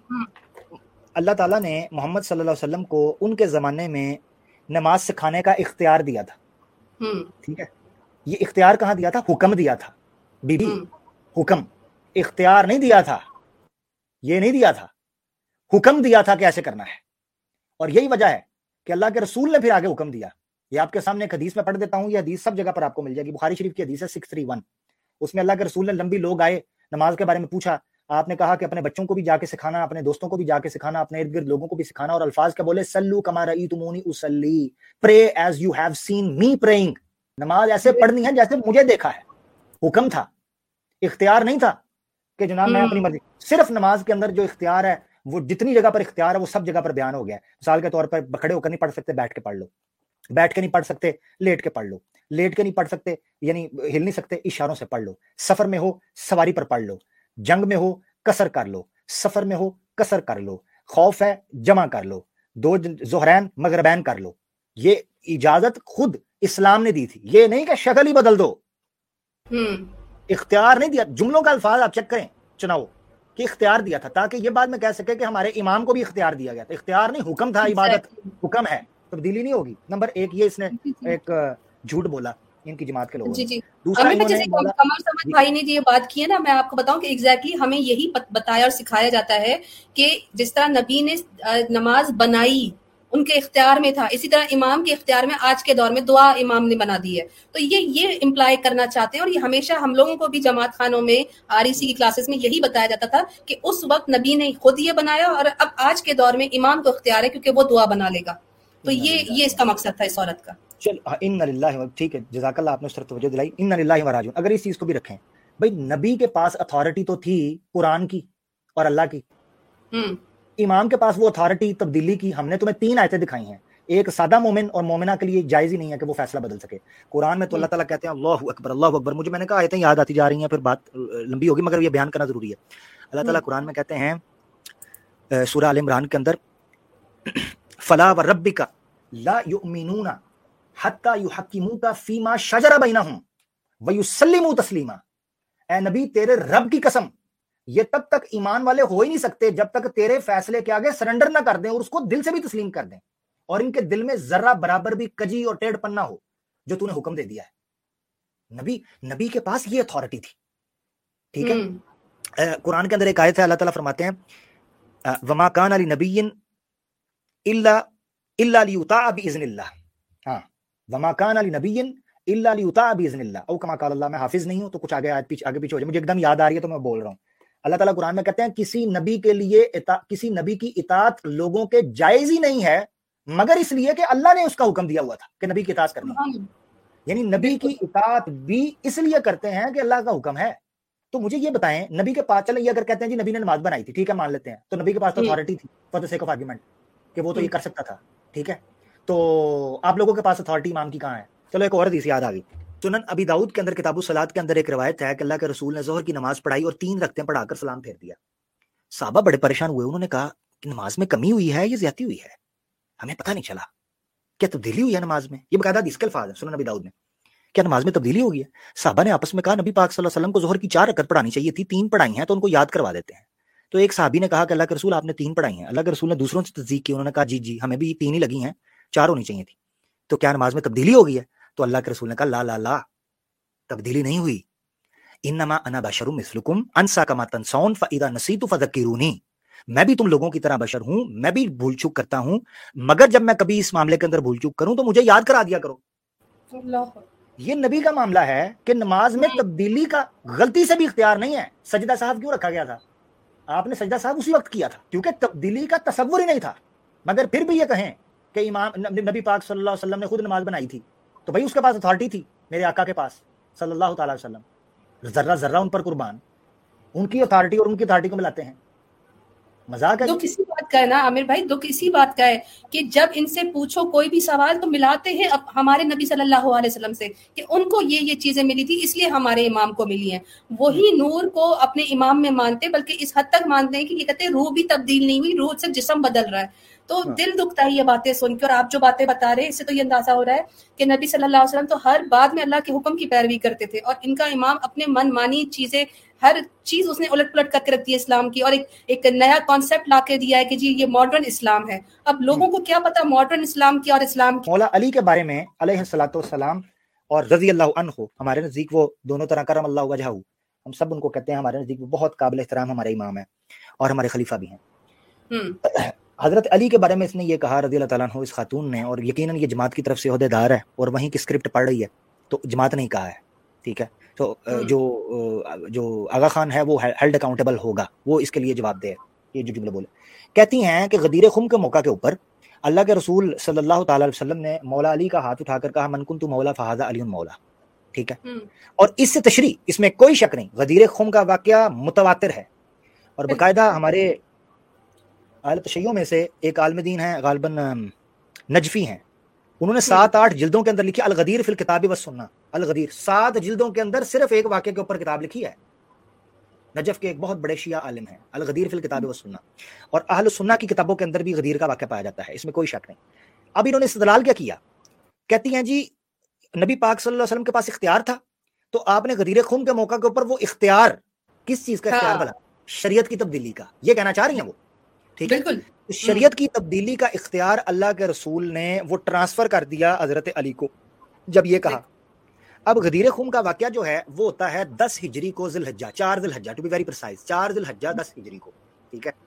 اللہ تعالیٰ نے محمد صلی اللہ علیہ وسلم کو ان کے زمانے میں نماز سکھانے کا اختیار دیا تھا. ٹھیک ہے, یہ اختیار کہاں دیا تھا؟ حکم دیا تھا. بی بی حکم, اختیار نہیں دیا تھا, یہ نہیں دیا تھا, حکم دیا تھا کہ ایسے کرنا ہے. اور یہی وجہ ہے کہ اللہ کے رسول نے پھر آگے حکم دیا. یہ آپ کے سامنے ایک حدیث میں پڑھ دیتا ہوں, یہ حدیث سب جگہ پر آپ کو مل جائے گی. بخاری شریف کی حدیث ہے سکس تھری ون. اس میں اللہ کے رسول نے لمبی لوگ آئے نماز کے بارے میں پوچھا, آپ نے کہا کہ اپنے بچوں کو بھی جا کے سکھانا, اپنے دوستوں کو بھی جا کے سکھانا, اپنے ارد گرد لوگوں کو بھی سکھانا. اور الفاظ کیا بولے؟ سلو کما رأیتمونی اصلی, pray as you have seen me praying. نماز ایسے پڑھنی ہے جیسے مجھے دیکھا ہے. حکم تھا, اختیار نہیں تھا کہ جناب میں اپنی مرضی. صرف نماز کے اندر جو اختیار ہے وہ جتنی جگہ پر اختیار ہے وہ سب جگہ پر بیان ہو گیا ہے. مثال کے طور پر کھڑے ہو کر نہیں پڑھ سکتے, بیٹھ کے پڑھ لو. بیٹھ کے نہیں پڑھ سکتے, لیٹ کے پڑھ لو. لیٹ کے نہیں پڑھ سکتے یعنی ہل نہیں سکتے, اشاروں سے پڑھ لو. سفر میں ہو سواری پر پڑھ لو. جنگ میں ہو قصر کر لو. سفر میں ہو قصر کر لو. خوف ہے جمع کر لو. دو ظہرین مغربین کر لو. یہ اجازت خود اسلام نے دی تھی, یہ نہیں کہ شکل ہی بدل دو. اختیار نہیں دیا. جملوں کا الفاظ آپ چیک کریں چناؤ کہ اختیار دیا تھا, تاکہ یہ بات میں کہہ سکے کہ ہمارے امام کو بھی اختیار دیا گیا تھا. اختیار نہیں, حکم تھا. عبادت حکم ہے, تبدیلی نہیں ہوگی. نمبر ایک یہ اس نے ایک جھوٹ بولا ان کی جماعت کے لوگوں. جی جی دوسرا جیسے کمر سمجھ بھائی نے یہ بات کی ہے نا, میں آپ کو بتاؤں کہ ایگزیکٹلی ہمیں یہی بتایا اور سکھایا جاتا ہے کہ جس طرح نبی نے نماز بنائی ان کے اختیار میں تھا, اسی طرح امام کے اختیار میں آج کے دور میں دعا امام نے بنا دی ہے. تو یہ یہ امپلائی کرنا چاہتے ہیں, اور یہ ہمیشہ ہم لوگوں کو بھی جماعت خانوں میں آر ای سی کی کلاسز میں یہی بتایا جاتا تھا کہ اس وقت نبی نے خود یہ بنایا اور اب آج کے دور میں امام کو اختیار ہے کیونکہ وہ دعا بنا لے گا. تو یہ یہ اس کا مقصد تھا اس عورت کا. چل ان للہ, ٹھیک ہے جزاک اللہ, آپ نے اس طرف توجہ دلائی. ان للہ و راجعون. اگر اس چیز کو بھی رکھیں بھائی, نبی کے پاس اتھارٹی تو تھی قرآن کی اور اللہ کی. امام کے پاس وہ اتھارٹی تبدیلی کی. ہم نے تمہیں تین آیتیں دکھائی ہیں. ایک سادہ مومن اور مومنہ کے لیے جائز ہی نہیں ہے کہ وہ فیصلہ بدل سکے. قرآن میں تو اللہ تعالیٰ کہتے ہیں اللہ اکبر اللہ اکبر. مجھے میں نے کہا آیتیں یاد آتی جا رہی ہیں, پھر بات لمبی ہوگی, مگر یہ بیان کرنا ضروری ہے. اللہ تعالیٰ قرآن میں کہتے ہیں سورہ آل عمران کے اندر, فلا وربک لا یؤمنون حتی یحکموک فیما شجر بینہم ویسلموا تسلیما. اے نبی تیرے رب کی قسم, یہ تب تک ایمان والے ہو ہی نہیں سکتے جب تک تیرے فیصلے کے آگے سرنڈر نہ کر دیں اور اس کو دل سے بھی تسلیم کر دیں, اور ان کے دل میں ذرہ برابر بھی کجی اور ٹیڑھ پن نہ ہو جو تو نے حکم دے دیا ہے. نبی نبی کے پاس یہ اتھارٹی تھی. ٹھیک ہے, قرآن کے اندر ایک آیت ہے, اللہ تعالیٰ فرماتے ہیں وما کان لنبی الا الا لیطاع باذن اللہ. ہاں, وما کان لنبی الا لیطاع باذن اللہ, او کما قال اللہ. میں حافظ نہیں ہوں تو کچھ آگے آیت پیچھے آگے پیچھے ہو جائے, مجھے ایک دم یاد آ رہی ہے تو میں بول رہا ہوں. اللہ تعالیٰ قرآن میں کہتے ہیں کسی نبی کے لیے کسی نبی کی اطاعت لوگوں کے جائز ہی نہیں ہے مگر اس لیے کہ اللہ نے اس کا حکم دیا ہوا تھا کہ نبی کی اطاعت کرنی. یعنی نبی کی اطاعت بھی اس لیے کرتے ہیں کہ اللہ کا حکم ہے. تو مجھے یہ بتائیں, نبی کے پاس, چلیں یہ اگر کہتے ہیں جی نبی نے نماز بنائی تھی, ٹھیک ہے مان لیتے ہیں, تو نبی کے پاس تو اتھارٹی تھی for the sake of argument کہ وہ تو یہ کر سکتا تھا. ٹھیک ہے, تو آپ لوگوں کے پاس اتھارٹی امام کی کہاں ہے؟ چلو ایک اور حدیث یاد آ گئی. سنن ابی داؤد کے اندر کتاب الصلاۃ کے اندر ایک روایت ہے کہ اللہ کے رسول نے ظہر کی نماز پڑھائی اور تین رکعتیں پڑھا کر سلام پھیر دیا. صحابہ بڑے پریشان ہوئے, انہوں نے کہا کہ نماز میں کمی ہوئی ہے یا زیادتی ہوئی ہے, ہمیں پتہ نہیں چلا. کیا تبدیلی ہوئی ہے نماز میں؟ یہ باقاعدہ حدیث کے الفاظ ہیں سنن نبی داؤد میں. کیا نماز میں تبدیلی ہو گئی ہے؟ صحابہ نے آپس میں کہا نبی پاک صلی اللہ علیہ وسلم کو ظہر کی چار رکعت پڑھانی چاہیے تھی، تین پڑھائی ہیں تو ان کو یاد کروا دیتے ہیں. تو ایک صحابی نے کہا کہ اللہ کے رسول آپ نے تین پڑھائی ہیں. اللہ کے رسول نے دوسروں سے تصدیق کی، انہوں نے کہا جی جی ہمیں بھی تین ہی لگی ہیں، چار ہونی چاہیے تھی. تو کیا نماز میں تبدیلی ہو گئی ہے؟ تو اللہ کے رسول نے کہا لا لا لا، تبدیلی نہیں ہوئی. انما انا بشر مثلکم انسا کما تنسون فاذا نسیت فذکرونی، میں بھی تم لوگوں کی طرح بشر ہوں، میں بھی بھول چوک کرتا ہوں، مگر جب میں کبھی اس معاملے کے اندر بھول چوک کروں تو مجھے یاد کرا دیا کرو. اللہ، یہ نبی کا معاملہ ہے کہ نماز میں تبدیلی کا غلطی سے بھی اختیار نہیں ہے. سجدہ صاحب کیوں رکھا گیا تھا؟ آپ نے سجدہ صاحب اسی وقت کیا تھا کیونکہ تبدیلی کا تصور ہی نہیں تھا. مگر پھر بھی یہ کہیں کہ امام نبی پاک صلی اللہ علیہ وسلم نے خود نماز بنائی تھی تو بھائی اس کے پاس اتھارٹی تھی، میرے آقا کے پاس صلی اللہ تعالی علیہ وسلم، ذرہ ذرہ ان پر قربان، ان کی اتھارٹی اور ان کی اتھارٹی کو ملاتے ہیں. مذاق ہے. دکھ اسی بات کا ہے نا عامر بھائی، دکھ اسی بات کا ہے کہ جب ان سے پوچھو کوئی بھی سوال تو ملاتے ہیں اب ہمارے نبی صلی اللہ علیہ وسلم سے کہ ان کو یہ یہ چیزیں ملی تھی اس لیے ہمارے امام کو ملی ہیں. وہی نور کو اپنے امام میں مانتے، بلکہ اس حد تک مانتے ہیں کہ یہ کہتے ہیں روح بھی تبدیل نہیں ہوئی، روح سے جسم بدل رہا ہے. تو دل دکھتا ہے یہ باتیں سن کے. اور آپ جو باتیں بتا رہے ہیں اس سے تو یہ اندازہ ہو رہا ہے کہ نبی صلی اللہ علیہ وسلم تو ہر بات میں اللہ کے حکم کی پیروی کرتے تھے، اور ان کا امام اپنے من مانی چیزیں، ہر چیز اس نے الٹ پلٹ کر کے رکھ دی ہے اسلام کی، اور ایک ایک نیا کانسیپٹ لا کے دیا ہے کہ جی یہ ماڈرن اسلام ہے. اب لوگوں کو کیا پتا ماڈرن اسلام کی اور اسلام کی. مولا علی کے بارے میں علیہ الصلوۃ والسلام اور رضی اللہ عنہ، ہمارے نزدیک وہ دونوں طرح کرم اللہ وجہہ، ہم سب ان کو کہتے ہیں، ہمارے نزدیک وہ بہت قابل احترام ہمارے امام ہیں اور ہمارے خلیفہ بھی ہیں. حضرت علی کے بارے میں اس نے یہ کہا رضی اللہ تعالیٰ عنہ اس خاتون نے، اور یقیناً یہ جماعت کی طرف سے عہدے دار ہے اور وہیں کی اسکرپٹ پڑھ رہی ہے تو جماعت نے کہا ہے، ٹھیک ہے. تو جو جو آغا خان ہے وہ ہیلڈ اکاؤنٹیبل ہوگا، وہ اس کے لیے جواب دے. یہ جو جملے بولے کہتی ہیں کہ غدیر خم کے موقع کے اوپر اللہ کے رسول صلی اللہ تعالی علیہ وسلم نے مولا علی کا ہاتھ اٹھا کر کہا من کنت مولا فہذا علی مولا، ٹھیک ہے. اور اس سے تشریح، اس میں کوئی شک نہیں، غدیر خم کا واقعہ متواتر ہے. اور باقاعدہ ہمارے اہل تشیع میں سے ایک عالم دین ہیں غالباً نجفی ہیں، انہوں نے سات آٹھ جلدوں کے اندر لکھی الغدیر فی الکتاب والسنہ. الغدیر سات جلدوں کے اندر صرف ایک واقعے کے اوپر کتاب لکھی ہے. نجف کے ایک بہت بڑے شیعہ عالم ہیں، الغدیر فی الکتاب والسنہ. اور اہل السنہ کی کتابوں کے اندر بھی غدیر کا واقعہ پایا جاتا ہے، اس میں کوئی شک نہیں. اب انہوں نے استدلال کیا کیا؟ کہتی ہیں جی نبی پاک صلی اللہ علیہ وسلم کے پاس اختیار تھا تو آپ نے غدیر خم کے موقع کے اوپر وہ اختیار، کس چیز کا اختیار بنا؟ شریعت کی تبدیلی کا. یہ کہنا چاہ رہی ہیں وہ، ٹھیک ہے. شریعت کی تبدیلی کا اختیار اللہ کے رسول نے وہ ٹرانسفر کر دیا حضرت علی کو جب یہ کہا. اب غدیر خم کا واقعہ جو ہے وہ ہوتا ہے دس ہجری کو ذی الحجہ، چار ذی الحجہ ٹو بی ویری پریسائز، چار ذی الحجہ دس ہجری کو، ٹھیک ہے.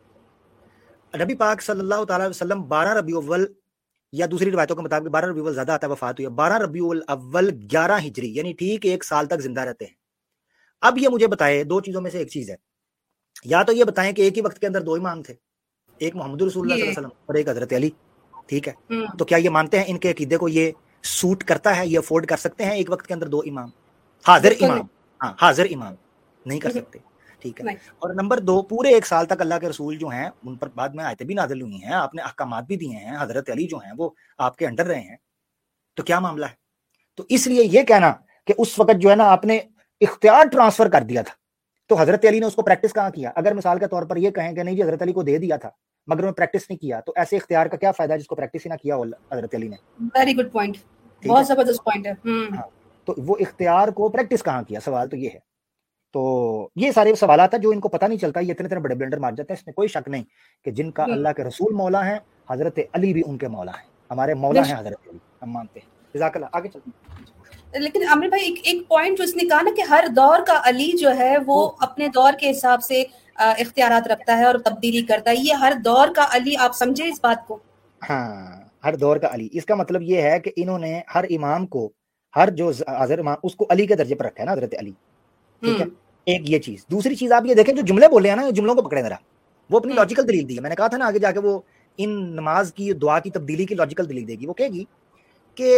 نبی پاک صلی اللہ تعالی علیہ وسلم بارہ ربیع الاول، یا دوسری روایتوں کے مطابق بارہ ربیع الاول زیادہ آتا ہے، وفات ہوئی ہے بارہ ربیع الاول گیارہ ہجری، یعنی ٹھیک ایک سال تک زندہ رہتے ہیں. اب یہ مجھے بتائے دو چیزوں میں سے ایک چیز ہے، یا تو یہ بتائیں کہ ایک ہی وقت کے اندر دو امام تھے، ایک محمد رسول اللہ صلی اللہ علیہ وسلم اور ایک حضرت علی، ٹھیک ہے. تو کیا یہ مانتے ہیں ان کے عقیدے کو یہ سوٹ کرتا ہے، یہ افورڈ کر سکتے ہیں ایک وقت کے اندر دو امام؟ حاضر امام، ہاں حاضر امام نہیں کر سکتے، ٹھیک ہے. اور نمبر دو، پورے ایک سال تک اللہ کے رسول جو ہیں ان پر بعد میں آیتیں بھی نازل ہوئی ہیں، آپ نے احکامات بھی دیے ہیں، حضرت علی جو ہیں وہ آپ کے انڈر رہے ہیں، تو کیا معاملہ ہے؟ تو اس لیے یہ کہنا کہ اس وقت جو ہے نا آپ نے اختیار ٹرانسفر کر دیا تھا تو حضرت علی نے اس کو پریکٹس کہاں کیا؟ اگر مثال کے طور پر یہ کہیں کہ نہیں جی حضرت علی کو دے دیا تھا مگر میں پریکٹس نہیں کیا، تو ایسے اختیار کا کیا فائدہ جس کو پریکٹس ہی نہ کیا ہو حضرت علی نے؟ ویری گڈ پوائنٹ، بہت زبردست پوائنٹ ہے. تو وہ اختیار کو پریکٹس کہاں کیا؟ سوال تو یہ ہے. تو یہ سارے سوالات ہیں جو ان کو پتہ نہیں چلتا، یہ اتنے اتنے بڑے بلنڈر مار جاتے ہیں. اس میں کوئی شک نہیں کہ جن کا اللہ کے رسول مولا ہیں، حضرت علی بھی ان کے مولا ہیں، ہمارے مولا ہیں حضرت علی، ہم مانتے ہیں. جزاک اللہ. آگے چلتے ہیں. لیکن عامر بھائی ایک ایک پوائنٹ جو اس نے کہا نا کہ ہر دور کا علی جو ہے وہ اپنے دور کے حساب سے اختیارات رکھتا ہے اور تبدیلی کرتا ہے، یہ ہر دور کا علی، آپ سمجھے اس بات کو؟ ہاں ہر دور کا علی، اس کا مطلب یہ ہے کہ انہوں نے ہر امام کو، ہر جو حاضر امام اس کو علی کے درجے پر رکھا ہے نا، حضرت علی، ٹھیک ہے. ایک یہ چیز. دوسری چیز آپ یہ دیکھیں جو جملے بولے ہیں نا، جملوں کو پکڑے ذرا، وہ اپنی لاجیکل دلیل دی ہے. میں نے کہا تھا نا آگے جا کے وہ ان نماز کی دعا کی تبدیلی کی لاجیکل دلیل دے گی. وہ کہے گی کہ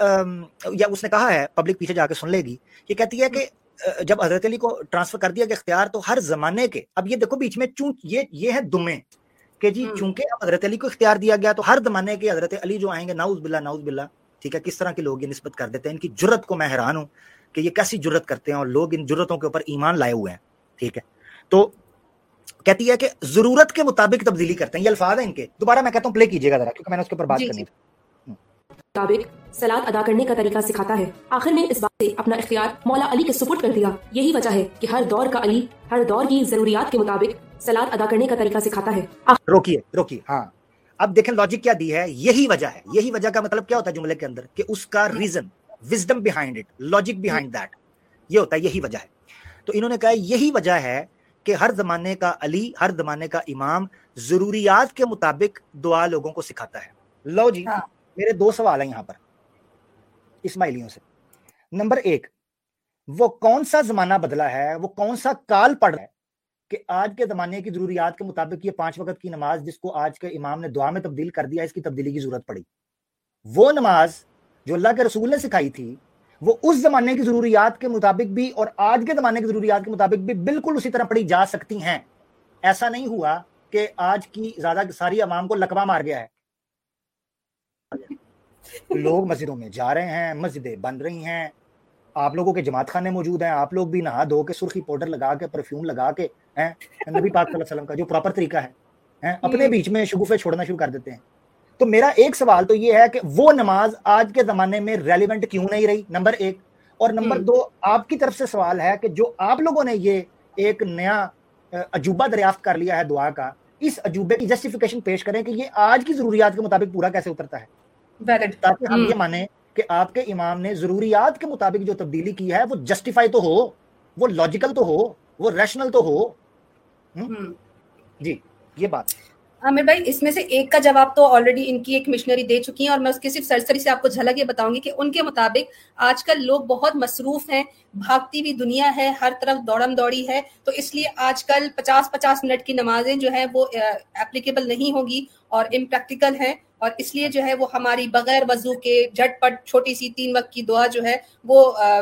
یا اس نے کہا ہے، پبلک پیچھے جا کے سن لے گی، یہ کہتی ہے کہ جب حضرت علی کو ٹرانسفر کر دیا کہ اختیار، تو ہر زمانے کے، اب یہ دیکھو بیچ میں چون یہ یہ ہے دمیں کہ جی چونکہ اب حضرت علی کو اختیار دیا گیا تو ہر زمانے کے حضرت علی جو آئیں گے، نعوذ باللہ نعوذ باللہ، ٹھیک ہے. کس طرح کے لوگ یہ نسبت کر دیتے ہیں، ان کی جرت کو میں حیران ہوں کہ یہ کیسی جرت کرتے ہیں، اور لوگ ان جرتوں کے اوپر ایمان لائے ہوئے ہیں، ٹھیک ہے. تو کہتی ہے کہ ضرورت کے مطابق تبدیلی کرتے ہیں، یہ الفاظ ہیں ان کے. دوبارہ میں کہتا ہوں پلے کیجیے گا ذرا، کیونکہ میں نے اس کے اوپر بات کرنی تھی. मुताबिक सलात अदा करने का तरीका सिखाता है। आखिर में इस बात से अपना इख्तियार मौला अली के सुपुर्द कर दिया। यही वजह है कि हर दौर का अली हर दौर की जरूरियात के मुताबिक सलात अदा करने का तरीका सिखाता है। रोकिए रोकिए, हाँ अब देखें लॉजिक क्या दी है, यही वजह है। यही वजह का मतलब क्या होता है जुमले के अंदर, कि उसका reason, wisdom behind it, logic behind that, ये होता है यही वजह है। तो इन्होंने कहा यही वजह है कि हर जमाने का अली, हर जमाने का इमाम जरूरियात के मुताबिक दुआ लोगों को सिखाता है। लो जी, हाँ। मेरे दो सवाल हैं यहाँ पर इस्माइलियों से। नंबर एक, वो कौन सा जमाना बदला है, वो कौन सा काल पड़ रहा है कि आज के जमाने की जरूरियात के मुताबिक ये पांच वक्त की नमाज जिसको आज के इमाम ने दुआ में तब्दील कर दिया, इसकी तब्दीली की जरूरत पड़ी। वो नमाज जो अल्लाह के रसूल ने सिखाई थी वो उस जमाने की जरूरियात के मुताबिक भी और आज के जमाने की जरूरियात के मुताबिक भी बिल्कुल उसी तरह पढ़ी जा सकती हैं। ऐसा नहीं हुआ कि आज की ज्यादा सारी अवाम को लकवा मार गया है। लोग मस्जिदों में जा रहे हैं, मस्जिदें बन रही हैं, आप लोगों के जमात खाने मौजूद हैं, आप लोग भी नहा धो के सुर्खी पाउडर लगा के परफ्यूम लगा के हैं नबी पाक सल्लल्लाहु अलैहि वसल्लम का जो प्रॉपर तरीका है, हैं अपने बीच में शगुफे छोड़ना शुरू कर देते हैं। तो मेरा एक सवाल तो ये है कि वो नमाज आज के जमाने में रेलिवेंट क्यों नहीं रही, नंबर एक। और नंबर दो, आपकी तरफ से सवाल है कि जो आप लोगों ने ये एक नया अजूबा दरियाफ्त कर लिया है दुआ का, इस अजूबे की जस्टिफिकेशन पेश करें कि ये आज की जरूरियात के मुताबिक पूरा कैसे उतरता है, ताकि हम ये माने कि आपके इमाम ने जरूरियात के मुताबिक जो तब्दीली की है वो जस्टिफाई तो हो, वो लॉजिकल तो हो, वो रैशनल तो हो। हुँ? जी, ये बात। आमिर भाई, इसमें से एक का जवाब तो ऑलरेडी इनकी एक मिशनरी दे चुकी हैं और मैं उसकी सिर्फ सरसरी से आपको झलक ये बताऊंगी कि उनके मुताबिक आजकल लोग बहुत मसरूफ हैं, भागती हुई दुनिया है, हर तरफ दौड़म दौड़ी है, तो इसलिए आजकल पचास पचास मिनट की नमाजें जो है वो एप्लीकेबल नहीं होगी और इम्प्रैक्टिकल है, और इसलिए जो है वो हमारी बगैर वजू के झटपट छोटी सी तीन वक्त की दुआ जो है वो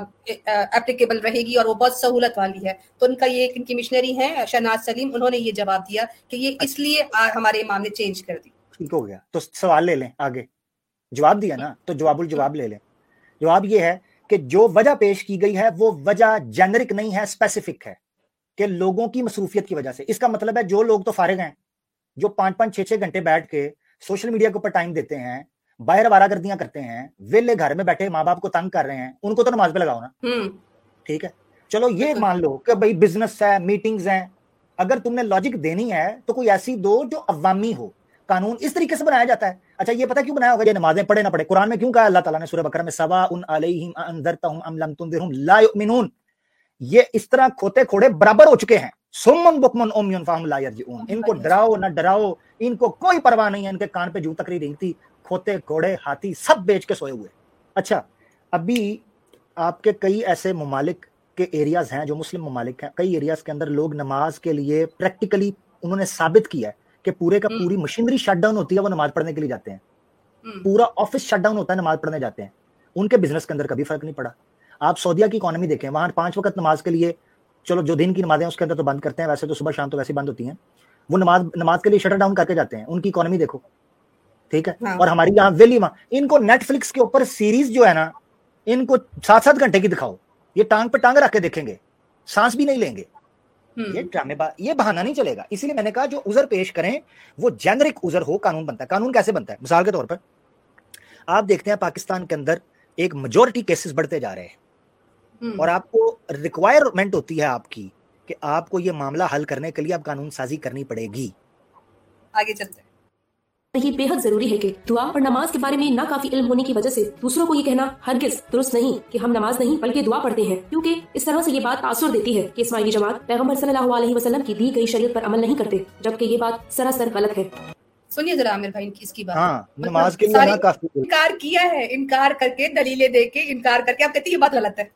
एप्लीकेबल रहेगी और वो बहुत सहूलत वाली है। तो उनका ये एक इनकी मिशनरी है शहनाज सलीम, उन्होंने ये जवाब दिया कि ये इसलिए हमारे इमाम ने चेंज कर दी। ठीक हो गया, तो सवाल ले लें आगे। जवाब दिया ना, तो जवाबुल जवाब ले लें। जवाब ये है कि जो वजह पेश की गई है वो वजह जेनरिक नहीं है, स्पेसिफिक है कि लोगों की मसरूफियत की वजह से। इसका मतलब है जो लोग तो फारिग हैं, जो पांच पांच छह छह घंटे बैठ के सोशल मीडिया के ऊपर टाइम देते हैं, बाहर वारागर्दियां करते हैं, वेले घर में बैठे माँ बाप को तंग कर रहे हैं, उनको तो नमाज पे लगाओ ना। ठीक है, चलो ये मान लो कि भाई बिजनेस है, मीटिंग्स हैं, अगर तुमने लॉजिक देनी है तो कोई ऐसी दो जो अवामी हो। कानून इस तरीके से बनाया जाता है। अच्छा, ये पता क्यों बनाया होगा, ये नमाजें पढ़े ना पढ़े, कुरान में क्यों कहा अल्लाह ताला ने सूरह बकरा में सवा उन अलैहिम अनज़रतहुम अम लम तुनज़िरहुम ला युमिनून, ये इस तरह खोते खोड़े बराबर हो चुके हैं। सुम्मुन बुकमुन उम्युन फहम ला यरजिऊन, इनको डराओ ना डराओ, इनको कोई परवाह नहीं है, इनके कान पे जूं तकरी रेंगती, खोते घोड़े हाथी सब बेच के सोए हुए। अच्छा, अभी आपके कई ऐसे ममालिक के एरियाज हैं जो मुस्लिम ममालिक हैं, कई एरियाज के अंदर लोग नमाज के लिए प्रैक्टिकली उन्होंने साबित किया है कि पूरे का पूरी मशीनरी शट डाउन होती है, वो नमाज पढ़ने के लिए जाते हैं, पूरा ऑफिस शट डाउन होता है, नमाज पढ़ने जाते हैं, उनके बिजनेस के अंदर कभी फर्क नहीं पड़ा। आप सऊदीया की इकोनॉमी देखें, वहां पांच वक्त नमाज के लिए, चलो जो दिन की नमाजें उसके अंदर तो बंद करते हैं, वैसे तो सुबह शाम तो वैसे बंद होती हैं, वो नमाज नमाज के लिए शटर डाउन करके जाते हैं, उनकी इकोनॉमी देखो। ठीक है, हाँ। और हमारी यहाँ वेली माँ, इनको नेटफ्लिक्स के ऊपर सीरीज जो है ना, इनको सात सात घंटे की दिखाओ, ये टांग पे टांग रख के देखेंगे, सांस भी नहीं लेंगे। ये ड्रामेबा, ये बहाना नहीं चलेगा। इसीलिए मैंने कहा जो उजर पेश करें वो जेनरिक उजर हो, कानून बनता है। कानून कैसे बनता है? मिसाल के तौर पर आप देखते हैं पाकिस्तान के अंदर एक मेजॉरिटी केसेस बढ़ते जा रहे हैं और आपको रिक्वायरमेंट होती है आपकी कि आपको ये मामला हल करने के लिए आप कानून साजी करनी पड़ेगी। आगे चलते हैं। ये बेहद जरूरी है कि दुआ और नमाज के बारे में ना काफी इल्म होने की वजह से दूसरों को ये कहना हरगिज दुरुस्त नहीं कि हम नमाज नहीं बल्कि दुआ पढ़ते हैं, क्योंकि इस तरह से ये बात तासुर देती है कि इस्माइली जमात पैगंबर सल्लल्लाहु अलैहि वसल्लम की दी गई शरीयत पर अमल नहीं करते, जबकि ये बात सरासर गलत है। सुनिए जरा आमिर भाई इनकी इसकी बात। हाँ, नमाज के लिए ना काफी इनकार किया है, इनकार करके दलीलें दे के इनकार करके आप कहती है ये बात गलत है।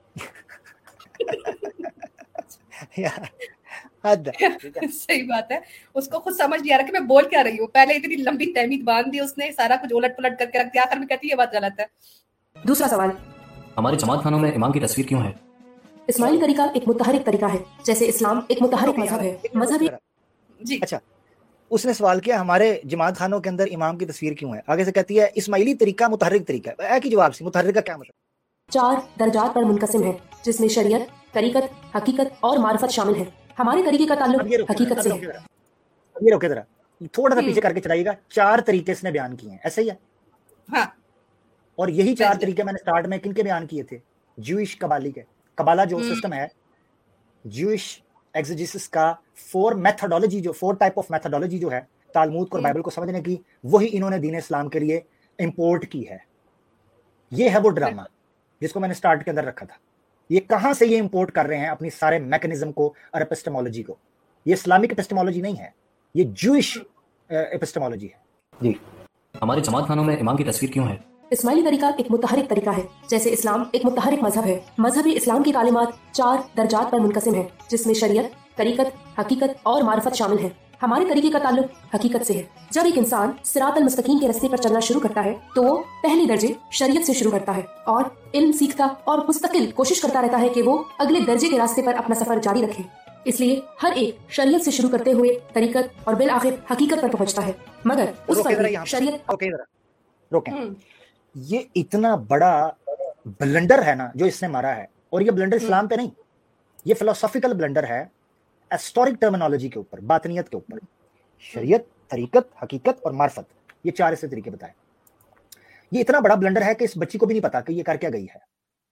सही बात है, उसको खुद समझ नहीं आ रहा कि मैं बोल क्या रही हूँ। पहले इतनी लंबी तहमीद बांध दी उसने, सारा कुछ उलट पुलट करके रख दिया, आखिर में कहती है ये बात गलत है। दूसरा सवाल, हमारे जमात खानों में इमाम की तस्वीर क्यों है? इस्माइली तरीका एक मुतहरिक तरीका है, जैसे इस्लाम एक मुतहरिक मजहब है। मजहब जी अच्छा, उसने सवाल किया हमारे जमात खानों के अंदर इमाम की तस्वीर क्यों है। आगे से कहती है इस्माइली तरीका मुतहरिक तरीका है। एक ही जवाब से मुतहरिक का क्या मतलब? चार दर्जात पर मुनकसिम है, जिसमें शरीयत, तरीकत, हकीकत और मार्फत शामिल है। हमारे तरीके का ताल्लुक हकीकत से है। ये रोके जरा, थोड़ा सा पीछे करके चलाइएगा। चार तरीके इसने बयान किए हैं, ऐसे ही है? हाँ। اور یہی چار طریقے میں نے سٹارٹ میں کن کے بیان کیے تھے؟ جوئش قبالی کے. قبالہ جو سسٹم ہے جوئش ایگزیجسس کا، فور میتھڈولوجی جو فور ٹائپ آف میتھڈولوجی جو ہے تالمود کو اور بائبل کو سمجھنے کی، وہی انہوں نے دین اسلام کے لیے امپورٹ کی ہے. یہ ہے وہ ڈرامہ جس کو میں نے سٹارٹ کے اندر رکھا تھا. یہ کہاں سے یہ امپورٹ کر رہے ہیں اپنی سارے میکنزم کو اور اپسٹمولوجی کو؟ یہ اسلامک اپسٹمولوجی نہیں ہے، یہ جوئش اپسٹمولوجی ہے. جی ہمارے جماعت خانوں میں امام کی تصویر کیوں ہے؟ اسماعیلی طریقہ ایک متحرک طریقہ ہے، جیسے اسلام ایک متحرک مذہب ہے. مذہبی اسلام کی تعلیمات چار درجات پر منقسم ہے، جس میں شریعت، طریقت، حقیقت اور معرفت شامل ہے. ہمارے طریقے کا تعلق حقیقت سے ہے. جب ایک انسان صراط المستقیم کے راستے پر چلنا شروع کرتا ہے تو وہ پہلے درجے شریعت سے شروع کرتا ہے اور علم سیکھتا اور مستقل کوشش کرتا رہتا ہے کہ وہ اگلے درجے کے راستے پر اپنا سفر جاری رکھے. اس لیے ہر ایک شریعت سے شروع کرتے ہوئے طریقت اور بالآخر حقیقت پر پہنچتا ہے، مگر اس پر بھی شریعت. روکیں، یہ اتنا بڑا بلنڈر ہے نا جو اس نے مارا ہے، اور یہ بلنڈر اسلام پہ نہیں، یہ فلسافیکل بلنڈر ہے ہسٹورک ٹرمینالوجی کے اوپر، باطنیت کے اوپر. شریعت، طریقت، حقیقت اور معرفت، یہ چار ایسے طریقے بتائے. یہ اتنا بڑا بلنڈر ہے کہ اس بچی کو بھی نہیں پتا کہ یہ کر کیا گئی ہے.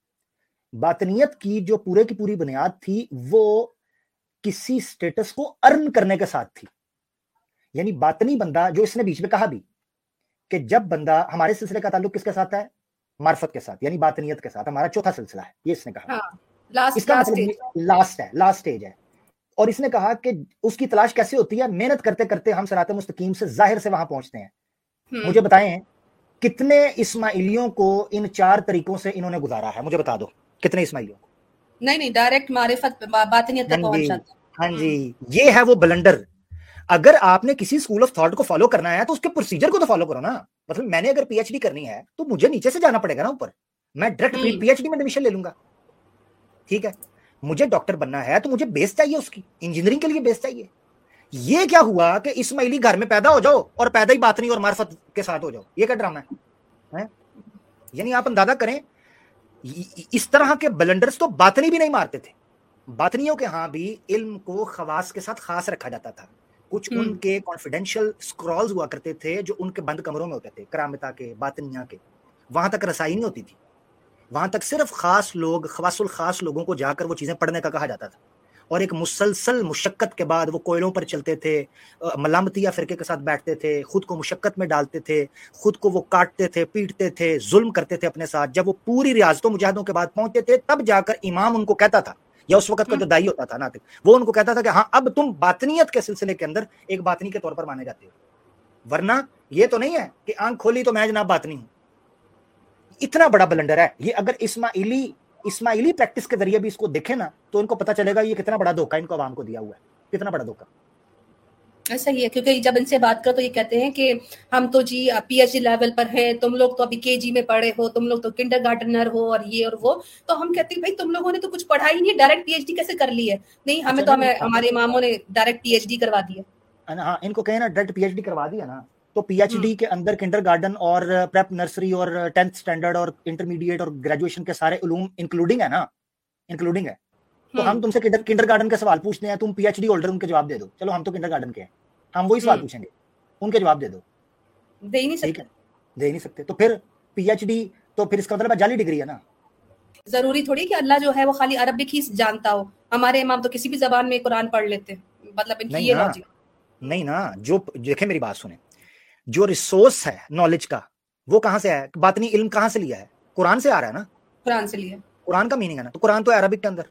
باطنیت کی جو پورے کی پوری بنیاد تھی وہ کسی سٹیٹس کو ارن کرنے کے ساتھ تھی. یعنی باطنی بندہ، جو اس نے بیچ میں کہا بھی کہ جب بندہ، ہمارے سلسلے کا تعلق کس کے ساتھ ہے؟ معرفت کے ساتھ، یعنی باطنیت کے ساتھ. ہمارا چوتھا سلسلہ ہے، یہ اس نے کہا. اس کا مطلب لاسٹ ہے، لاسٹ سٹیج ہے. اور اس نے کہا کہ اس کی تلاش کیسے ہوتی ہے؟ محنت کرتے کرتے ہم صراط مستقیم سے ظاہر سے وہاں پہنچتے ہیں. مجھے بتائیں کتنے اسماعیلیوں کو ان چار طریقوں سے انہوں نے گزارا ہے؟ مجھے بتا دو کتنے اسماعیلیوں کو. نہیں نہیں ڈائریکٹ معرفت باطنیت تک پہنچ جاتا. ہاں جی، یہ ہے وہ بلنڈر. اگر آپ نے کسی اسکول آف تھاٹ کو فالو کرنا ہے تو اس کے پروسیجر کو تو فالو کرو نا. مطلب میں نے اگر پی ایچ ڈی کرنی ہے تو مجھے نیچے سے جانا پڑے گا نا اوپر. میں ڈائریکٹ پی ایچ ڈی میں ایڈمیشن لے لوں گا، ٹھیک ہے. مجھے ڈاکٹر بننا ہے تو مجھے بیس چاہیے، اس کی انجینئرنگ کے لیے بیس چاہیے. یہ کیا ہوا کہ اسماعیلی گھر میں پیدا ہو جاؤ اور پیدا ہی باطنی اور معرفت کے ساتھ ہو جاؤ؟ یہ کیا ڈرامہ ہے؟ یعنی آپ اندازہ کریں اس طرح کے بلنڈرز تو باطنی بھی نہیں مارتے تھے. باطنیوں کے ہاں بھی علم کو خواص کے ساتھ خاص رکھا جاتا تھا. کچھ ان کے کانفیڈینشیل سکرولز ہوا کرتے تھے جو ان کے بند کمروں میں ہوتے تھے، کرامتا کے، باطنیہ کے. وہاں تک رسائی نہیں ہوتی تھی، وہاں تک صرف خاص لوگ، خواص الخاص لوگوں کو جا کر وہ چیزیں پڑھنے کا کہا جاتا تھا. اور ایک مسلسل مشقت کے بعد وہ کوئلوں پر چلتے تھے، ملامتیہ فرقے کے ساتھ بیٹھتے تھے، خود کو مشقت میں ڈالتے تھے، خود کو وہ کاٹتے تھے، پیٹتے تھے، ظلم کرتے تھے اپنے ساتھ. جب وہ پوری ریاضتوں مجاہدوں کے بعد پہنچتے تھے تب جا کر امام ان کو کہتا تھا، یا اس وقت کا جو دائی ہوتا تھا ناطق، وہ ان کو کہتا تھا کہ ہاں اب تم باطنیت کے سلسلے کے اندر ایک باطنی کے طور پر مانے جاتے ہو. ورنہ یہ تو نہیں ہے کہ آنکھ کھولی تو میں جناب باطنی ہوں. اتنا بڑا بلنڈر ہے یہ. اگر اسماعیلی اسماعیلی پریکٹس کے ذریعے بھی اس کو دیکھیں نا تو ان کو پتہ چلے گا یہ کتنا بڑا دھوکہ ان کو عوام کو دیا ہوا ہے، کتنا بڑا دھوکہ. ایسا ہی ہے، کیونکہ جب ان سے بات کرو تو یہ کہتے ہیں کہ ہم تو جی پی ایچ ڈی لیول پر ہیں، تم لوگ تو ابھی کے جی میں پڑھے ہو، تم لوگ تو کنڈر گارڈنر ہو اور یہ اور وہ. تو ہم کہتے ہیں بھائی تم لوگوں نے تو کچھ پڑھا ہی نہیں، ڈائریکٹ پی ایچ ڈی کیسے کر لی ہے؟ نہیں، ہمیں تو ہمیں ہمارے اماموں نے ڈائریکٹ پی ایچ ڈی کروا دی ہے. ہاں ان کو کہیں نا ڈائریکٹ پی ایچ ڈی کروا دیا نا، تو پی ایچ ڈی کے اندر کنڈر گارڈن اور پریپ نرسری اور ٹینتھ اسٹینڈرڈ اور انٹرمیڈیٹ اور گریجویشن کے سارے علوم انکلوڈنگ ہے نا، انکلوڈنگ ہے. تو ہم تم سے کنڈر گارڈن کا سوال پوچھتے ہیں، تم پی ایچ ڈی ہولڈر، ان کے جواب دے دو. چلو ہم تو کنڈر گارڈن کے ہیں، ہم وہی سوال پوچھیں گے، ان کے جواب دے دو. دے ہی نہیں سکتے، دے ہی نہیں سکتے. تو پھر پی ایچ ڈی تو پھر اس کا مطلب جعلی ڈگری ہے نا. ضروری تھوڑی کہ اللہ جو ہے وہ خالی عربک ہی جانتا ہو. ہمارے امام تو کسی بھی زبان میں قرآن پڑھ لیتے ہیں. مطلب ان کی یہ لاجک نہیں نا. جو دیکھیں میری بات سنیں، جو ریسورس ہے نالج کا وہ کہاں سے ہے؟ باطنی علم کہاں سے لیا ہے؟ قرآن سے آ رہا ہے نا. قرآن سے لیا، قرآن کا میننگ ہے نا. تو قرآن تو ہے عربک کے اندر.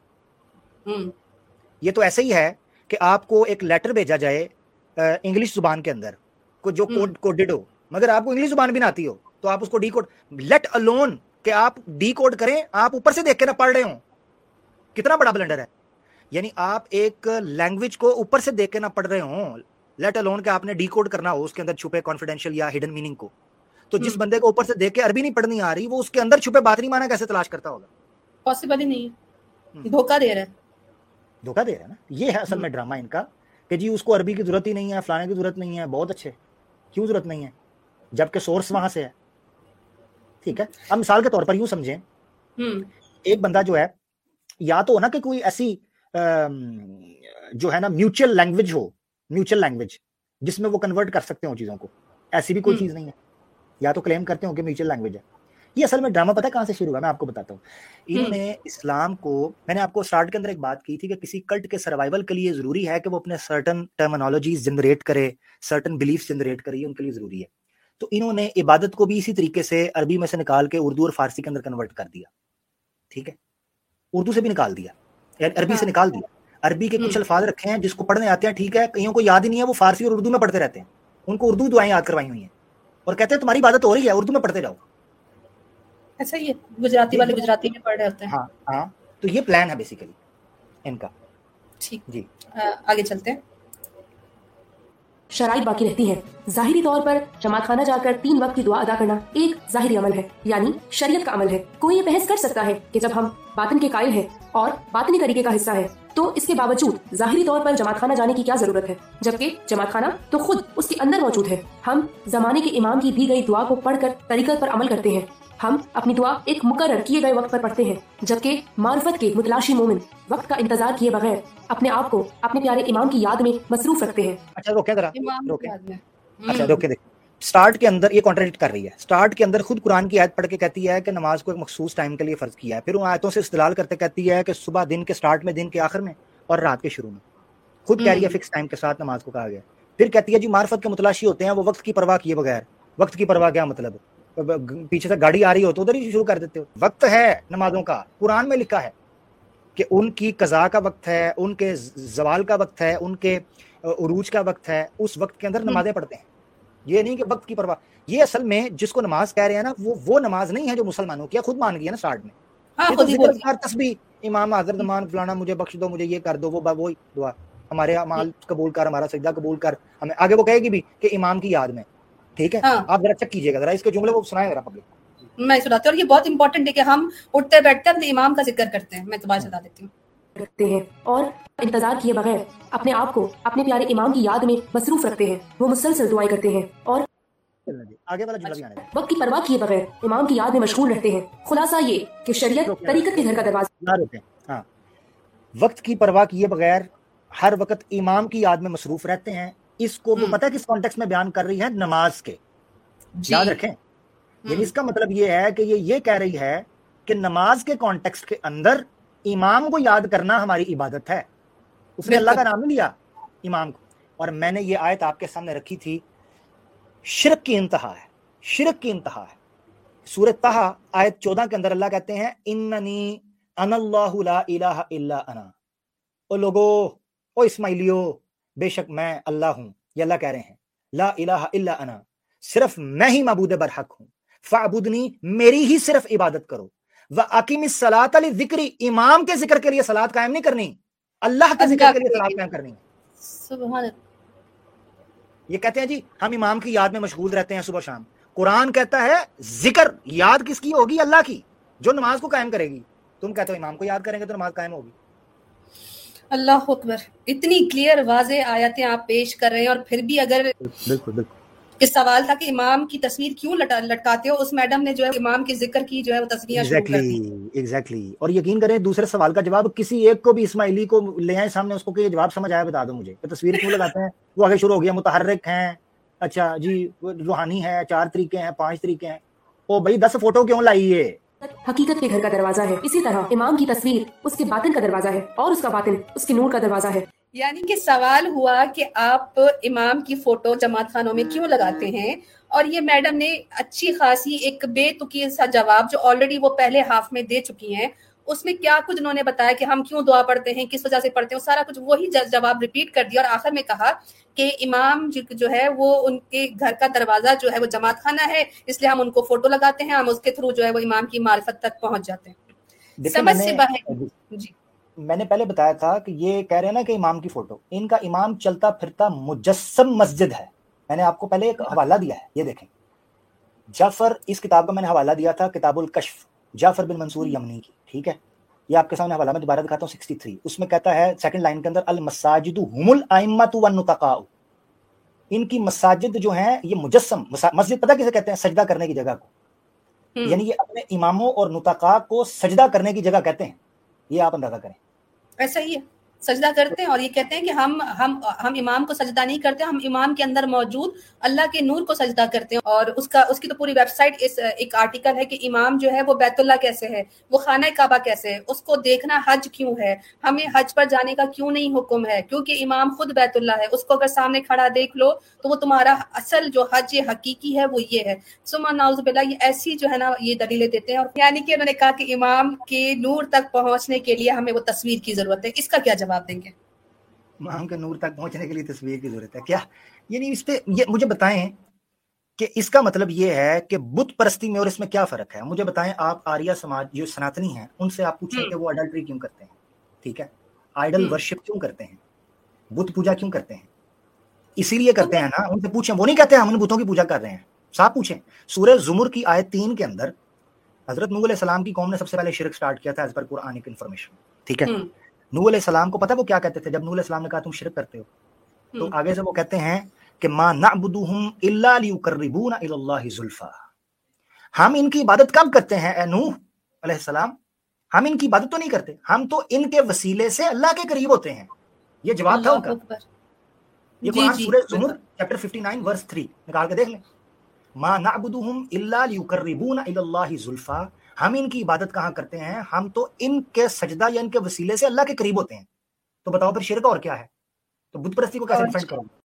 یہ تو ایسے ہی ہے کہ آپ کو ایک لیٹر بھیجا جائے انگلش زبان کے اندر کو جو کوڈ کوڈڈ ہو، مگر آپ کو انگلش زبان بھی نہ آتی ہو تو آپ اس کو ڈی کوڈ، لیٹ الون کہ آپ ڈی کوڈ کریں، آپ اوپر سے دیکھ کے نہ پڑھ رہے ہوں. کتنا بڑا بلنڈر ہے. یعنی آپ ایک لینگویج کو اوپر سے دیکھ کے نہ پڑھ رہے ہوں، لیٹ الون کہ آپ نے ڈی کوڈ کرنا ہو اس کے اندر چھپے کانفیڈینشیل یا ہڈن میننگ کو. تو جس بندے کو اوپر سے دیکھ کے عربی نہیں پڑھنی آ رہی، وہ اس کے اندر چھپے باطنی معنی کیسے تلاش کرتا ہوگا؟ پاسبل ہی نہیں ہے. دھوکہ دے رہا ہے، دھوکہ دے رہا ہے نا. یہ ہے اصل میں ڈرامہ ان کا کہ جی اس کو عربی کی ضرورت ہی نہیں ہے، فلانے کی ضرورت نہیں ہے. بہت اچھے، کیوں ضرورت نہیں ہے جبکہ سورس وہاں سے ہے. ٹھیک ہے. اب مثال کے طور پر یوں سمجھیں، ایک بندہ جو ہے یا تو ہو نا کہ کوئی ایسی جو ہے نا میوچل لینگویج ہو، میوچل لینگویج جس میں وہ کنورٹ کر سکتے ہوں چیزوں کو. ایسی بھی کوئی چیز نہیں ہے. یا تو کلیم کرتے ہوں کہ میوچل لینگویج ہے، یہ اصل میں ڈرامہ پتہ ہے کہاں سے شروع ہوا؟ میں آپ کو بتاتا ہوں. انہوں نے اسلام کو، میں نے آپ کو اسٹارٹ کے اندر ایک بات کی تھی کہ کسی کلٹ کے سروائیول کے لیے ضروری ہے کہ وہ اپنے سرٹن ٹرمینالوجیز جنریٹ کرے، سرٹن بلیفس جنریٹ کرے، ان کے لیے ضروری ہے. تو انہوں نے عبادت کو بھی اسی طریقے سے عربی میں سے نکال کے اردو اور فارسی کے اندر کنورٹ کر دیا. ٹھیک ہے، اردو سے بھی نکال دیا، عربی سے نکال دیا. عربی کے کچھ الفاظ رکھے ہیں جس کو پڑھنے آتے ہیں، ٹھیک ہے، کئیوں کو یاد ہی نہیں ہے، وہ فارسی اور اردو میں پڑھتے رہتے ہیں. ان کو اردو دعائیں یاد کروائی ہوئی ہیں اور کہتے ہیں تمہاری عبادت ہو رہی ہے، اردو میں پڑھتے جاؤ. ایسا ہی ہے، گجراتی والے گجراتی میں پڑھ رہے ہوتے ہیں. ہاں ہاں، تو یہ پلان ہے بیسیکلی ان کا. ٹھیک جی آگے چلتے ہیں. شرائط باقی رہتی ہیں. ظاہری طور پر جماعت خانہ جا کر تین وقت کی دعا ادا کرنا ایک ظاہری عمل ہے، یعنی شریعت کا عمل ہے. کوئی یہ بحث کر سکتا ہے کہ جب ہم باطن کے قائل ہیں اور باطنی طریقے کا حصہ ہے تو اس کے باوجود ظاہری طور پر جماعت خانہ جانے کی کیا ضرورت ہے، جبکہ جماعت خانہ تو خود اس کے اندر موجود ہے. ہم زمانے کے امام کی دی گئی دعا کو پڑھ کر طریقت پر عمل کرتے ہیں. ہم اپنی دعا ایک مقرر کیے گئے وقت پر پڑھتے ہیں، جبکہ معرفت کے متلاشی مومن وقت کا انتظار کیے بغیر اپنے آپ کو اپنے پیارے امام کی یاد میں مصروف رکھتے ہیں. اچھا روکیں ذرا، امام کی روکیں. یاد میں. اچھا روکیں، دیکھیں سٹارٹ کے اندر یہ کانٹراڈکٹ کر رہی ہے. سٹارٹ کے اندر خود قرآن کی آیت پڑھ کے کہتی ہے کہ نماز کو ایک مخصوص ٹائم کے لیے فرض کیا ہے، پھر ان آیتوں سے استدلال کرتے کہتی ہے کہ صبح دن کے سٹارٹ میں، دن کے آخر میں، اور رات کے شروع میں. خود کہہ رہی ہے فکس ٹائم کے ساتھ نماز کو کہا گیا. پھر کہتی ہے جی معرفت کے متلاشی ہوتے ہیں وہ وقت کی پرواہ کیے بغیر. وقت کی پرواہ کیا مطلب؟ پیچھے سے گاڑی آ رہی ہو تو ادھر ہی شروع کر دیتے ہو. وقت ہے نمازوں کا، قرآن میں لکھا ہے کہ ان کی قضاء کا وقت ہے، ان کے زوال کا وقت ہے، ان کے عروج کا وقت ہے. اس وقت کے اندر نمازیں پڑھتے ہیں. یہ نہیں کہ وقت کی پرواہ. یہ اصل میں جس کو نماز کہہ رہے ہیں نا، وہ وہ نماز نہیں ہے جو مسلمانوں کی ہے. خود مان گیا نا سٹارٹ میں. یہ تو ذکر اذکار تسبیح، امام حاضر زمان فلانا مجھے بخش دو، مجھے یہ کر دو، وہ وہی دعا، ہمارے اعمال قبول کر، ہمارا سجدہ قبول کر. ہمیں آگے وہ کہے گی بھی کہ امام کی یاد میں. ٹھیک ہے، آپ ذرا چیک کیجیے گا، ذرا اس کے جملے وہ سنائیں ذرا پبلک. میں سناتی ہوں، اور یہ بہت امپورٹنٹ ہے کہ ہم اٹھتے بیٹھتے اپنے امام کا ذکر کرتے ہیں. میں دوبارہ بتا دیتی ہوں. رکھتے ہیں اور انتظار کیے بغیر اپنے آپ کو اپنے پیارے امام کی یاد میں مصروف رکھتے ہیں. وہ مسلسل دعائیں کرتے ہیں اور آگے والا جملہ بھی آنے دیں. وقت کی پرواہ کیے بغیر امام کی یاد میں مشغول رہتے ہیں. خلاصہ یہ کہ شریعت طریقت کے گھر کا دروازہ. ہاں، وقت کی پرواہ کیے بغیر ہر وقت امام کی یاد میں مصروف رہتے ہیں. اس کو وہ پتہ ہے کس کانٹیکس میں بیان کر رہی ہے؟ نماز کے. یاد رکھیں، یعنی اس کا مطلب یہ ہے کہ یہ یہ کہہ رہی ہے کہ نماز کے کانٹیکس کے اندر امام کو یاد کرنا ہماری عبادت ہے. اس نے اللہ کا نام نہیں لیا امام کو. اور میں نے یہ آیت آپ کے سامنے رکھی تھی. شرک کی انتہا ہے، شرک کی انتہا ہے. سورۃ طہ آیت چودہ کے اندر اللہ کہتے ہیں اننی انا اللہ لا الہ الا انا. او لوگو، او اسماعیلیو، بے شک میں اللہ ہوں. یہ اللہ کہہ رہے ہیں لا الہ الا انا، صرف میں ہی معبود برحق ہوں. فاعبدنی، میری ہی صرف عبادت کرو. وَأَقِمِ الصَّلَاةَ لِلذِّكْرِ، امام کے ذکر کے لیے صلاۃ قائم نہیں کرنی، اللہ کے ذکر کے لیے صلاۃ قائم کرنی. سبحان اللہ. یہ کہتے ہیں جی ہم امام کی یاد میں مشغول رہتے ہیں صبح شام. قرآن کہتا ہے ذکر، یاد کس کی ہوگی؟ اللہ کی، جو نماز کو قائم کرے گی. تم کہتے ہو امام کو یاد کریں گے تو نماز قائم ہوگی. اللہ اکبر. اتنی کلیئر واضح آیتیں آپ پیش کر رہے ہیں، اور پھر بھی اگر بالکل بالکل اس سوال تھا کہ امام کی تصویر کیوں لٹکاتے ہو، اس میڈم نے جو ہے امام کے ذکر کی جو ہے وہ تصویریں شروع کر دی. ایگزیکٹلی. اور یقین کریں دوسرے سوال کا جواب کسی ایک کو بھی اسماعیلی کو لے آئیں سامنے، اس کو کہ یہ جواب سمجھ آیا بتا دو مجھے کہ تصویر کیوں لگاتے ہیں. وہ آگے شروع ہو گیا متحرک ہیں، اچھا جی روحانی ہے، چار طریقے ہیں، پانچ طریقے ہیں. او بھائی دس فوٹو کیوں لائیے؟ حقیقت کے گھر کا دروازہ ہے. اسی طرح امام کی تصویر اس کے باطن کا دروازہ ہے اور اس کا باطن اس کے نور کا دروازہ ہے. یعنی کہ سوال ہوا کہ آپ امام کی فوٹو جماعت خانوں میں کیوں لگاتے ہیں، اور یہ میڈم نے اچھی خاصی ایک بے تکی سا جواب جو آلریڈی وہ پہلے ہاف میں دے چکی ہیں، اس میں کیا کچھ انہوں نے بتایا کہ ہم کیوں دعا پڑھتے ہیں، کس وجہ سے پڑھتے ہیں، سارا کچھ وہی جواب ریپیٹ کر دیا. اور آخر میں کہا کہ امام جو ہے وہ ان کے گھر کا دروازہ جو ہے وہ جماعت خانہ ہے، اس لیے ہم ان کو فوٹو لگاتے ہیں، ہم اس کے تھرو جو ہے وہ امام کی معرفت تک پہنچ جاتے ہیں. سمجھ سے باہر. جی میں نے پہلے بتایا تھا کہ یہ کہہ رہے ہیں نا کہ امام کی فوٹو، ان کا امام چلتا پھرتا مجسم مسجد ہے. میں نے آپ کو پہلے ایک حوالہ دیا ہے، یہ دیکھیں جعفر، اس کتاب کا میں نے حوالہ دیا تھا کتاب الکشف، جعفر بن منصور یمنی کی. ٹھیک ہے، یہ آپ کے سامنے حوالہ میں دوبارہ دکھاتا ہوں اکسٹھ. اس میں کہتا ہے سیکنڈ لائن کے اندر المساجد هم الائمۃ والنطقاء، ان کی مساجد جو ہیں یہ مجسم. مسجد پتہ کسے کہتے ہیں؟ سجدہ کرنے کی جگہ کو، یعنی یہ اپنے اماموں اور نطقاء کو سجدہ کرنے کی جگہ کہتے ہیں. یہ آپ اندازہ کریں. ایسا ہی ہے. सजदा करते हैं और ये कहते हैं कि हम हम हम इमाम को सजदा नहीं करते, हम इमाम के अंदर मौजूद अल्लाह के नूर को सजदा करते हैं। और उसका उसकी तो पूरी वेबसाइट इस एक आर्टिकल है कि इमाम जो है वो बैतुल्लाह कैसे है, वो खाना काबा कैसे है, उसको देखना हज क्यों है, हमें हज पर जाने का क्यों नहीं हुक्म है, क्योंकि इमाम खुद बैतुल्लाह है, उसको अगर सामने खड़ा देख लो तो वो तुम्हारा असल जो हज हकीकी है वो ये है। सुमा नाउज़ुबिल्लाह, ये ऐसी जो है ना ये दलीलें देते हैं। और यानी कि उन्होंने कहा कि इमाम के नूर तक पहुंचने के लिए हमें वो तस्वीर की जरूरत है। इसका क्या जवाब देंगे? इमाम के नूर तक पहुंचने के लिए तस्वीर की जरूरत है क्या? यानी इस पे ये मुझे बताएं कि इसका मतलब ये है कि बुत परस्ती में और इसमें क्या फर्क है? मुझे बताएं, आप आर्य समाज जो सनातनी हैं उनसे आप पूछें कि वो अडल्ट्री क्यों करते हैं, ठीक है, आइडल वर्शिप क्यों करते हैं, बुत पूजा क्यों करते हैं? इसीलिए करते हैं ना, उनसे पूछें। वो नहीं कहते हम उन बुतों की पूजा कर रहे हैं, साफ पूछें। सूरह ज़ुमर की आयत तीन के अंदर हजरत नूह अलैहिस्सलाम की कौम ने सबसे पहले शिरक स्टार्ट किया था एज पर कुरानिक इंफॉर्मेशन, ठीक है। नूह अलैहिस्सलाम को पता है वो क्या कहते थे जब नूह अलैहिस्सलाम ने कहा तुम शिरक करते हो? तो आगे से वो कहते हैं कि मा नअबुदुहुम इल्ला लियुकर्रिबूना इलल्लाहि ज़ुल्फा, हम इनकी इबादत कब करते हैं ए नूह अलैहिस्सलाम? हम इनकी इबादत तो नहीं करते, हम तो इनके वसीले से अल्लाह के करीब होते हैं। ये जवाब था उनका। ये कुरान सूरह ज़ुमर चैप्टर उनसठ वर्स तीन निकाल के देख लें। मा नअबुदुहुम इल्ला लियुकर्रिबूना इलल्लाहि ज़ुल्फा, हम इनकी इबादत कहाँ करते हैं? हम तो इनके सजदा या इनके वसीले से अल्लाह के करीब होते हैं। तो बताओ फिर शिरक और क्या है? तो बुत परस्ती को कैसे डिफेंड करोगे?